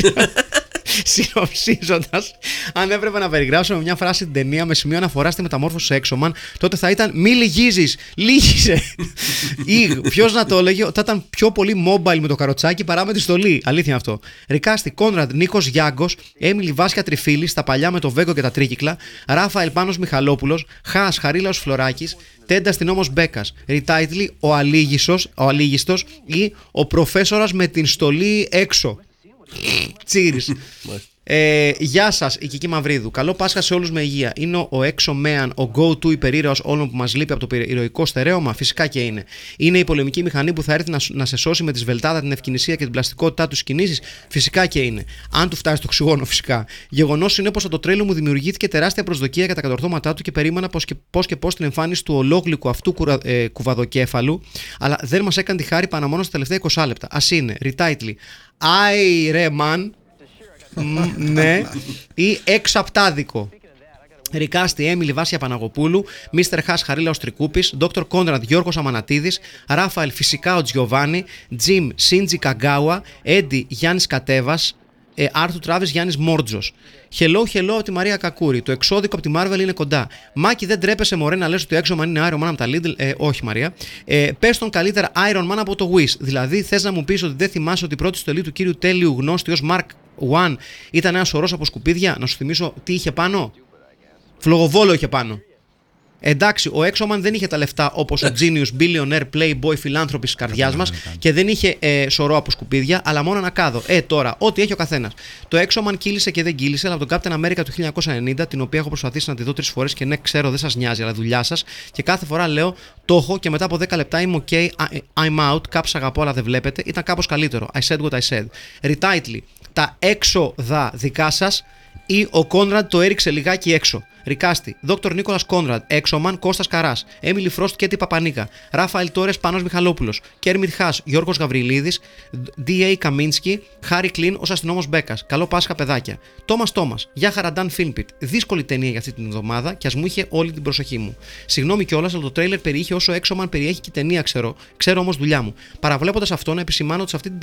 Συνοψίζοντας, αν έπρεπε να περιγράψουμε μια φράση την ταινία με σημείο αναφορά στη μεταμόρφωση του Exoman, τότε θα ήταν «Μη λυγίζεις, λύγησε». Ή ποιος να το έλεγε, θα ήταν πιο πολύ mobile με το καροτσάκι παρά με τη στολή. Αλήθεια αυτό. Ρικάστη, Κόνραντ, Νίκος Γιάγκος, Έμιλι Βάσια Τριφίλη, στα παλιά με το Βέγκο και τα Τρίκυκλα, Ράφαελ Πάνος Μιχαλόπουλος, Χάς Χαρίλαος Φλωράκης, Τέντα στην όμως Μπέκας, Ριτάιτλι, ο Αλίγιστος ή ο Προφέσορας με την στολή έξω. Τσίρις. Γεια σας, η Κική Μαυρίδου. Καλό Πάσχα σε όλους με υγεία. Είναι ο Exoman, ο go-to υπερήρωας όλων που μας λείπει από το ηρωικό στερέωμα? Φυσικά και είναι. Είναι η πολεμική μηχανή που θα έρθει να σε σώσει με τη σβελτάδα, την ευκαινησία και την πλαστικότητά του κινήσεις? Φυσικά και είναι. Αν του φτάσει το οξυγόνο, φυσικά. Γεγονός είναι πως από το τρέλο μου δημιουργήθηκε τεράστια προσδοκία για τα κατορθώματά του και περίμενα πώς την εμφάνιση του ολόγλυκου αυτού κουβαδοκέφαλου, αλλά δεν μας έκανε τη χάρη παρά μόνο στα τελευταία 20 λεπτά. Ας είναι. Ριτάιτλι. Άι ρε μαν. Ναι. Ή εξαπτάδικο. Ρικάστη, Έμιλι Βάσια Παναγοπούλου, Μίστερ Χάς Χαρίλαος Τρικούπης, Δόκτωρ Κόνραντ Γιώργος Αμανατίδης, Ράφαελ φυσικά ο Τζιοβάνι, Τζιμ Σίντζι Καγκάουα, Έντι Γιάννης Κατέβας, Άρθου Τράβης Γιάννης Μόρτζος. Hello από τη Μαρία Κακούρη. Το εξώδικο από τη Marvel είναι κοντά. Μάκη, δεν τρέπεσαι μωρέ να λες ότι ο Exoman είναι Iron Man από τα Lidl? Όχι, Μαρία. Πες τον καλύτερα Iron Man από το Wish. Δηλαδή, θες να μου πεις ότι δεν θυμάσαι ότι η πρώτη στολή του κύριου τέλειου γνώστη ως Mark I ήταν ένα σωρός από σκουπίδια? Να σου θυμίσω τι είχε πάνω. Φλογοβόλο είχε πάνω. Εντάξει, ο Exoman δεν είχε τα λεφτά όπως ο Genius Billionaire Playboy φιλάνθρωπης της καρδιάς μας και δεν είχε σωρό από σκουπίδια, αλλά μόνο ένα κάδο. Τώρα, ό,τι έχει ο καθένας. Το Exoman κύλησε και δεν κύλησε, αλλά από τον Captain America του 1990, την οποία έχω προσπαθήσει να τη δω 3 φορές και ναι, ξέρω, δεν σας νοιάζει, αλλά δουλειά σας. Και κάθε φορά λέω, το έχω και μετά από 10 λεπτά είμαι OK, I'm out, κάπως αγαπώ, αλλά δεν βλέπετε. Ήταν κάπως καλύτερο. I said what I said. Retitle, τα έξοδα δικά σας ή ο Κόνραντ το έριξε λιγάκι έξω. Ρικάστη, Δόκτωρ Νίκολας Κόνραντ, Exoman Κώστας Καράς, Έμιλι Φρόστ Κέτι Παπανίκα, Ράφαελ Τόρες Πάνος Μιχαλόπουλος, Κέρμιτ Χάς Γιώργος Γαβριλίδης, D.A. Καμίνσκι, Χάρι Κλίν ως αστυνόμος Μπέκας. Καλό Πάσχα, παιδάκια. Τόμας, για χαραντάν Filmbit. Δύσκολη ταινία για αυτή την εβδομάδα και ας μου είχε όλη την προσοχή μου. Συγγνώμη κιόλας, αλλά το τρέιλερ περιείχε όσο Exoman περιέχει και η ταινία, ξέρω όμως δουλειά μου. Παραβλέποντας αυτό, να επισημάνω ότι σε αυτή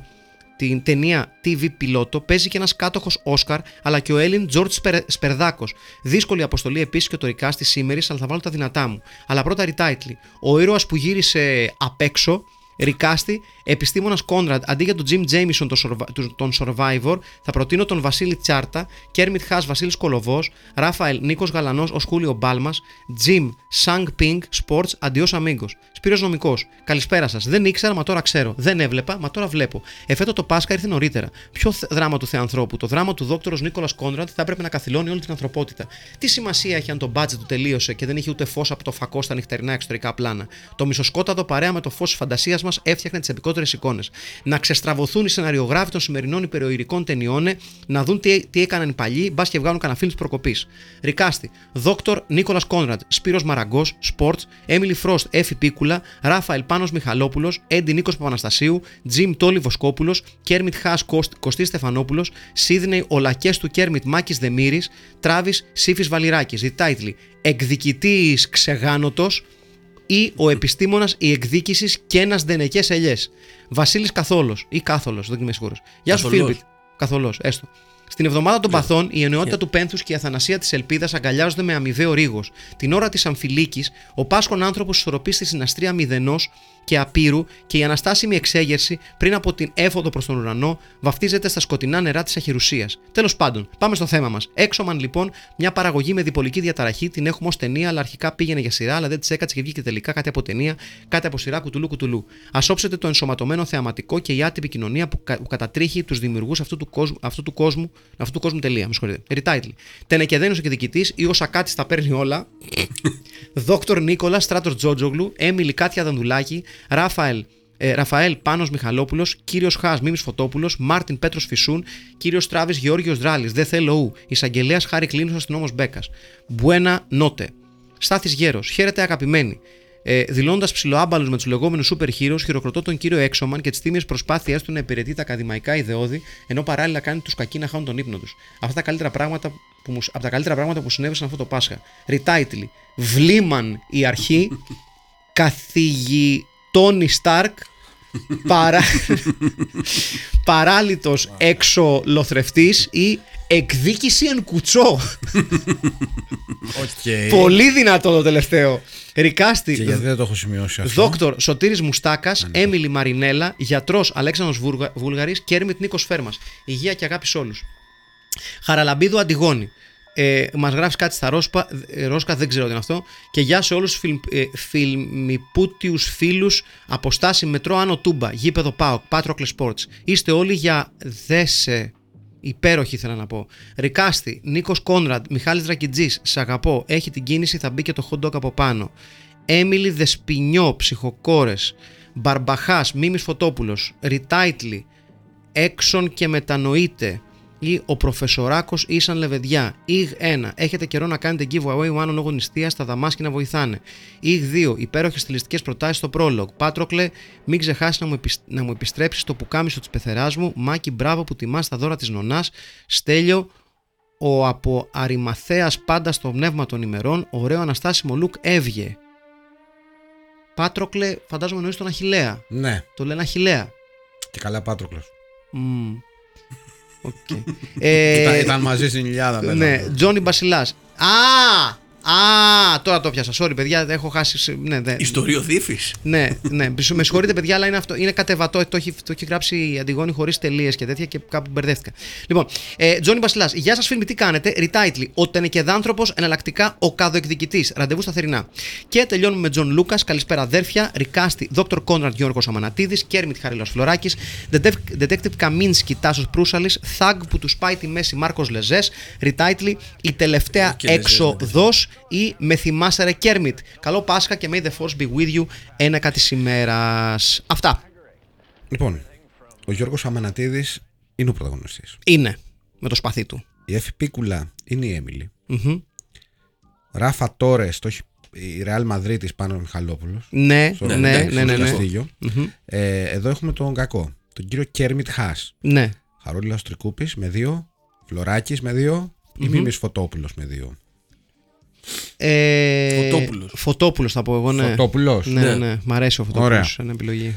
την ταινία TV πιλότο παίζει και ένας κάτοχος Όσκαρ, αλλά και ο Έλλην Τζορτζ Σπερδάκος. Δύσκολη αποστολή επίσης και το ρικάστη σήμερα, αλλά θα βάλω τα δυνατά μου. Αλλά πρώτα Ριτάιτλι. Ο ήρωας που γύρισε απ' έξω. Ρικάστη, επιστήμονας Κόνραντ, αντί για τον Jim Jameson τον Survivor, θα προτείνω τον Βασίλη Τσάρτα, Κέρμιτ Χάς Βασίλης Κολοβός, Ράφαελ Νίκος Γαλανός ως Χούλιο Μπάλμας, Jim Sang Ping Sports Αντιός Αμίγκος. Σπύρος Νομικός, καλησπέρα σας. Δεν ήξερα, μα τώρα ξέρω. Δεν έβλεπα, μα τώρα βλέπω. Εφέτο το Πάσχα ήρθε νωρίτερα. Ποιο δράμα του Θεανθρώπου, το δράμα του Δόκτωρος Νίκολας Κόνραντ θα έπρεπε να καθυλώνει όλη την ανθρωπότητα. Τι σημασία έχει αν το budget του τελείωσε και δεν είχε ούτε φως από το φακό στα νυχτερινά εξωτερικά πλάνα? Το μισοσκόταδο παρέα με το φως της φαντασίας μας έφτιαχνε τις επικότερες εικόνες. Να ξεστραβωθούν οι σεναριογράφοι των σημερινών υπεροειρικών ταινιών, να δουν τι έκαναν οι παλιοί, μπας και βγάλουν κανένα φιλμ της προκοπής. Ρικάστη, Δόκτωρ Νίκολας Κόνραντ, Σπύρος Μαραγκός, Sports, Έμιλι Φρόστ, Έφη Πίκουλα, Ράφαελ Πάνος Μιχαλόπουλος, Έντι Νίκος Παπαναστασίου, Τζιμ Τόλι Βοσκόπουλος, Κέρμιτ Χάς Κωστής Στεφανόπουλος, Σίδνεϊ Ολακές του Κέρμιτ Μάκης Δεμήρης, Τράβης Σύφης Βαλιράκης. Ριτάιτλι, εκδικητής ξεγάνωτος ή ο επιστήμονας η εκδίκησης και ένας δενεκές ελιές. Βασίλης Καθόλος ή Κάθολος, δεν είμαι σίγουρος. Γεια σου Φίλμπιτ. Καθολός, έστω. Στην εβδομάδα των παθών, η ενότητα του πένθους και η αθανασία της ελπίδας αγκαλιάζονται με αμοιβαίο ρίγος. Την ώρα της αμφιλίκης, ο πάσχων άνθρωπος ισορροπεί στη συναστρία μηδενός και απείρου και η αναστάσιμη εξέγερση πριν από την έφοδο προς τον ουρανό βαφτίζεται στα σκοτεινά νερά της αχειρουσίας. Τέλος πάντων, πάμε στο θέμα μας. Έξωμαν λοιπόν, μια παραγωγή με διπολική διαταραχή, την έχουμε ως ταινία, αλλά αρχικά πήγαινε για σειρά, αλλά δεν της έκατσε και βγήκε τελικά κάτι από ταινία, κάτι από σειρά κουτουλού. Ας όψετε το ενσωματωμένο θεαματικό και η άτυπη κοινωνία που κατατρίχει τους δημιουργούς αυτού του κόσμου. Τελεία, με συγχωρείτε. Retitle. Τενεκεδένιος ο διοικητής ή ο Σακάτης τα παίρνει όλα. Δόκτωρ Νίκολα Στράτος Τζότζογλου, Έμιλι Κάτια Δανδουλάκη, Ραφαέλ Πάνος Μιχαλόπουλος, κύριος Χάς Μίμης Φωτόπουλος, Μάρτιν Πέτρος Φυσούν, κύριος Τράβης Γεώργιος Δράλης, Δε θέλω ου, εισαγγελέας Χάρη Κλίνος, αστυνόμος Μπέκας. Μπουένα Νότε. Στάθης Γέρος, χαίρετε αγαπημένοι. Δηλώνοντας ψιλοάμπαλους με τους λεγόμενους super heroes, χειροκροτώ τον κύριο Έξωμαν και τις τίμιες προσπάθειές του να υπηρετεί τα ακαδημαϊκά ιδεώδη, ενώ παράλληλα κάνει τους κακοί να χάνουν τον ύπνο τους. Αυτά τα καλύτερα πράγματα από τα καλύτερα πράγματα που συνέβησαν αυτό το Πάσχα. Retitle. Βλήμαν η αρχή, καθηγητόνι Σταρκ, παράλυτος έξω λοθρευτής ή εκδίκηση εν κουτσό. Okay. Πολύ δυνατό το τελευταίο. Ρικάστη. Και γιατί δεν το έχω σημειώσει αυτό. Δόκτωρ Σωτήρης Μουστάκας, Έμιλι Μαρινέλα, γιατρός Αλέξανδρος Βούλγαρης, Κέρμιτ Νίκος Φέρμας. Υγεία και αγάπη σε όλους. Χαραλαμπίδου Αντιγόνη. Μας γράφει κάτι στα Ρώσκα, δεν ξέρω τι είναι αυτό. Και γεια σε όλους τους φιλμιπούτιους φίλους από στάση μετρό Άνω Τούμπα, γήπεδο ΠΑΟΚ, Πάτροκλε Sports. Είστε όλοι για δέσε. Υπέροχη ήθελα να πω. Ρικάστη, Νίκος Κόνραντ, Μιχάλης Ρακιτζής, σ' αγαπώ. Έχει την κίνηση, θα μπει και το hot dog από πάνω. Έμιλι Δεσπινιό, Ψυχοκόρες. Μπαρμπαχάς, Μίμης Φωτόπουλος. Ριτάιτλι, Έξον και μετανοείτε. Ή ο Προφεσοράκος Ήσαν Λεβεδιά. Ιγ 1. Έχετε καιρό να κάνετε giveaway one λόγω νηστείας στα δαμάσκηνα βοηθάνε. Ιγ 2. Υπέροχες στιλιστικές προτάσεις στο πρόλογ. Πάτροκλε, μην ξεχάσεις να μου επιστρέψεις το πουκάμισο της πεθεράς μου. Μάκη, μπράβο που τιμάς τα δώρα της νονάς. Στέλιο, ο από Αρημαθέας πάντα στο πνεύμα των ημερών. Ωραίο αναστάσιμο look έβγε. Πάτροκλε, φαντάζομαι εννοείς τον Αχιλλέα. Ναι. Το λένε Αχιλλέα. Και καλά Πάτροκλος. Okay. Ήταν μαζί στην Ιλιάδα. Ναι, Τζόνι Μπασιλάς. Τώρα το πιάσα. Sorry, παιδιά, έχω χάσει. Ιστοριοδίφης. Ναι, με συγχωρείτε, παιδιά, αλλά είναι κατεβατό. Το έχει γράψει η Αντιγόνη χωρίς τελείες και τέτοια και κάπου μπερδεύτηκα. Λοιπόν, Τζόνι Μπασιλάς. Γεια σας, φίλοι, τι κάνετε. Retitle. Ο τενεκεδάνθρωπος, εναλλακτικά ο καδοεκδικητής. Ραντεβού στα θερινά. Και τελειώνουμε με Τζον Λούκας. Καλησπέρα, αδέρφια. Ρικάστη, Δόκτωρ Κόνραντ Γιώργος Αμανατίδης. Κέρμιτ Χαρίλαος Φλωράκης. Detective Καμίνσκι Τάσος Προύσαλης. Thug που του πάει τη μέση Μάρκος Λεζές. Retitle. Η τελευταία έξοδος. Ή με θυμάσαι ρε Κέρμιτ. Καλό Πάσχα και may the force be with you. Ένακα της ημέρας. Αυτά. Λοιπόν, ο Γιώργος Αμανατίδης είναι ο πρωταγωνιστής. Είναι. Με το σπαθί του. Η Εφη Πίκουλα είναι η Έμιλι. Ράφα Τόρες, το έχει η Ρεάλ Μαδρίτης Πάνος Μιχαλόπουλος. Ναι. Εδώ έχουμε τον κακό. Τον κύριο Κέρμιτ Χάς. Ναι. Χαρούλας Τρικούπης με 2. Φλωράκης με 2. Ή Μίμης Φωτόπουλος με 2. Φωτόπουλος θα πω εγώ, ναι. Φωτόπουλος. Ναι. Μ' αρέσει ο Φωτόπουλος. Είναι επιλογή.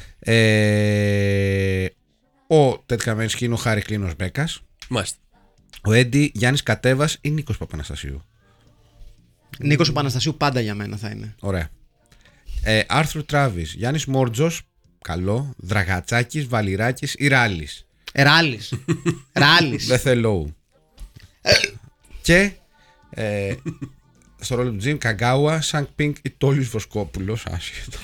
Ο Τέτ Καμένσκι είναι ο Χάρη Κλίνος Μπέκας. Μάλιστα. Ο Έντι Γιάννης Κατέβας ή Νίκος Παπαναστασίου. Νίκος Παπαναστασίου πάντα για μένα θα είναι. Ωραία. Άρθρου Τράβης, Γιάννης Μόρτζος. Καλό. Δραγατσάκης, Βαλιράκης ή Ράλης. Ράλης. Δεν θέλω. Και στο ρόλο του Τζιμ Καγκάουα, Σανκ Πινκ ή Τόλης Βοσκόπουλος. Άσχετο.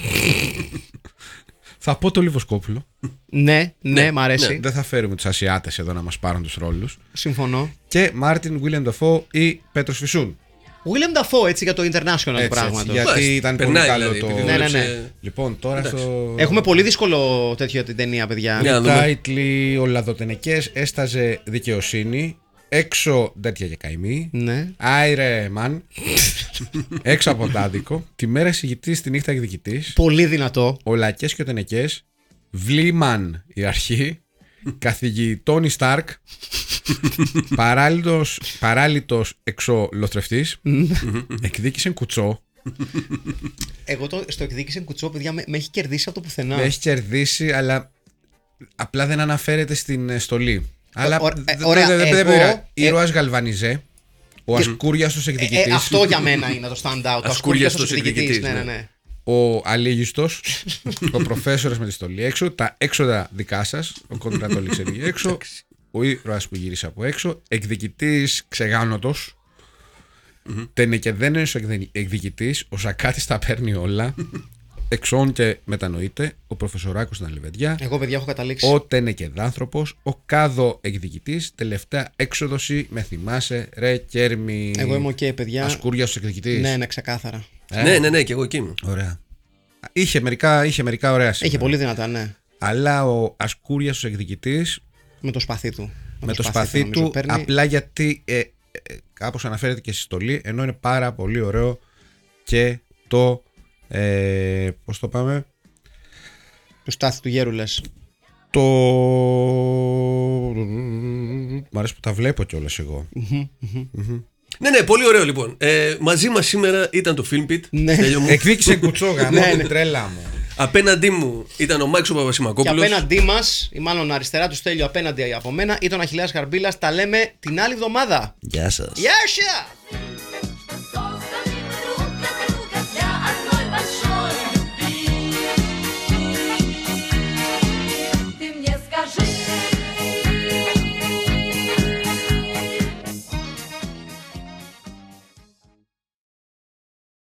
Θα πω Τόλη Βοσκόπουλο. Ναι, μ' αρέσει. Δεν θα φέρουμε τους Ασιάτες εδώ να μας πάρουν τους ρόλους. Συμφωνώ. Και Μάρτιν Βίλιαμ Νταφό ή Πέτρος Φυσούν. William Dafoe, έτσι, για το international πράγμα. Γιατί ήταν πολύ καλό δηλαδή, το. Ναι. Λοιπόν, τώρα στο. Έχουμε πολύ δύσκολο τέτοιο την ταινία, παιδιά. Τάιτλι, ο Λαδοτενεκές έσταζε δικαιοσύνη. Έξω τέτοια και καημή. Ναι. Άιρε μαν. Έξω από το άδικο. Τη μέρα εισηγητής, τη νύχτα εκδικητής. Πολύ δυνατό. Ο Λακές και ο Τενεκές. Βλήμαν η αρχή. Καθηγητόνι Σταρκ. Παράλυτος εξολοθρευτής. Εκδίκησε κουτσό. Εγώ στο εκδίκησε κουτσό, παιδιά, με έχει κερδίσει από το πουθενά. Με έχει κερδίσει, αλλά απλά δεν αναφέρεται στην στολή. Αλλά ωραία, εγώ- ήρωας Γαλβανιζέ, ο Ασκούριαστος εκδικητής, αυτό για μένα είναι το stand out. Ο Ασκούριαστος εκδικητής. Ναι. ο Αλίγιστος, ο προφέσορας με τη στολή έξω, τα έξοδα δικά σας, ο Κοντρατόλης έλεγε έξω, ο ήρωας που γύρισε από έξω, εκδικητής ξεγάνωτος, τενεκεδένος εκδικητής, ο Σακάτης τα παίρνει όλα, εξών και μετανοείται, ο Προφεσοράκος στην Αλιβεντιά, Εγώ, παιδιά, έχω καταλήξει. ο τενεκεδάνθρωπος, ο Κάδο εκδικητής, τελευταία έξοδοση, με θυμάσαι, ρε Κέρμη. Εγώ είμαι οκ, παιδιά. Ασκούριαστος εκδικητής. Ναι, ξεκάθαρα. Ναι, και εγώ εκεί είμαι. Ωραία. Είχε μερικά ωραία σήμερα. Έχει πολύ δυνατά, ναι. Αλλά ο Ασκούριαστος εκδικητής Με το σπαθί του. με το σπαθί νομίζω, του, παίρνει. απλά γιατί κάπως αναφέρεται και στη στολή, ενώ είναι πάρα πολύ ωραίο και το πώς το πάμε, Το στάθι του γέρου, λες. το μ' αρέσει που τα βλέπω κιόλας εγώ. Ναι, πολύ ωραίο λοιπόν. Μαζί μας σήμερα ήταν το Film Pit. Ναι. Στέλιο μου. Εκδίκησε κουτσόγα, Ναι, την ναι. τρέλα μου. Απέναντί μου ήταν ο Μάκης ο Και Παπασημακόπουλος. απέναντί μας, ή μάλλον αριστερά του Στέλιο απέναντι από μένα, ήταν ο Αχιλλέας Χαρμπίλας. Τα λέμε την άλλη εβδομάδα. Γεια σας. Γεια σας!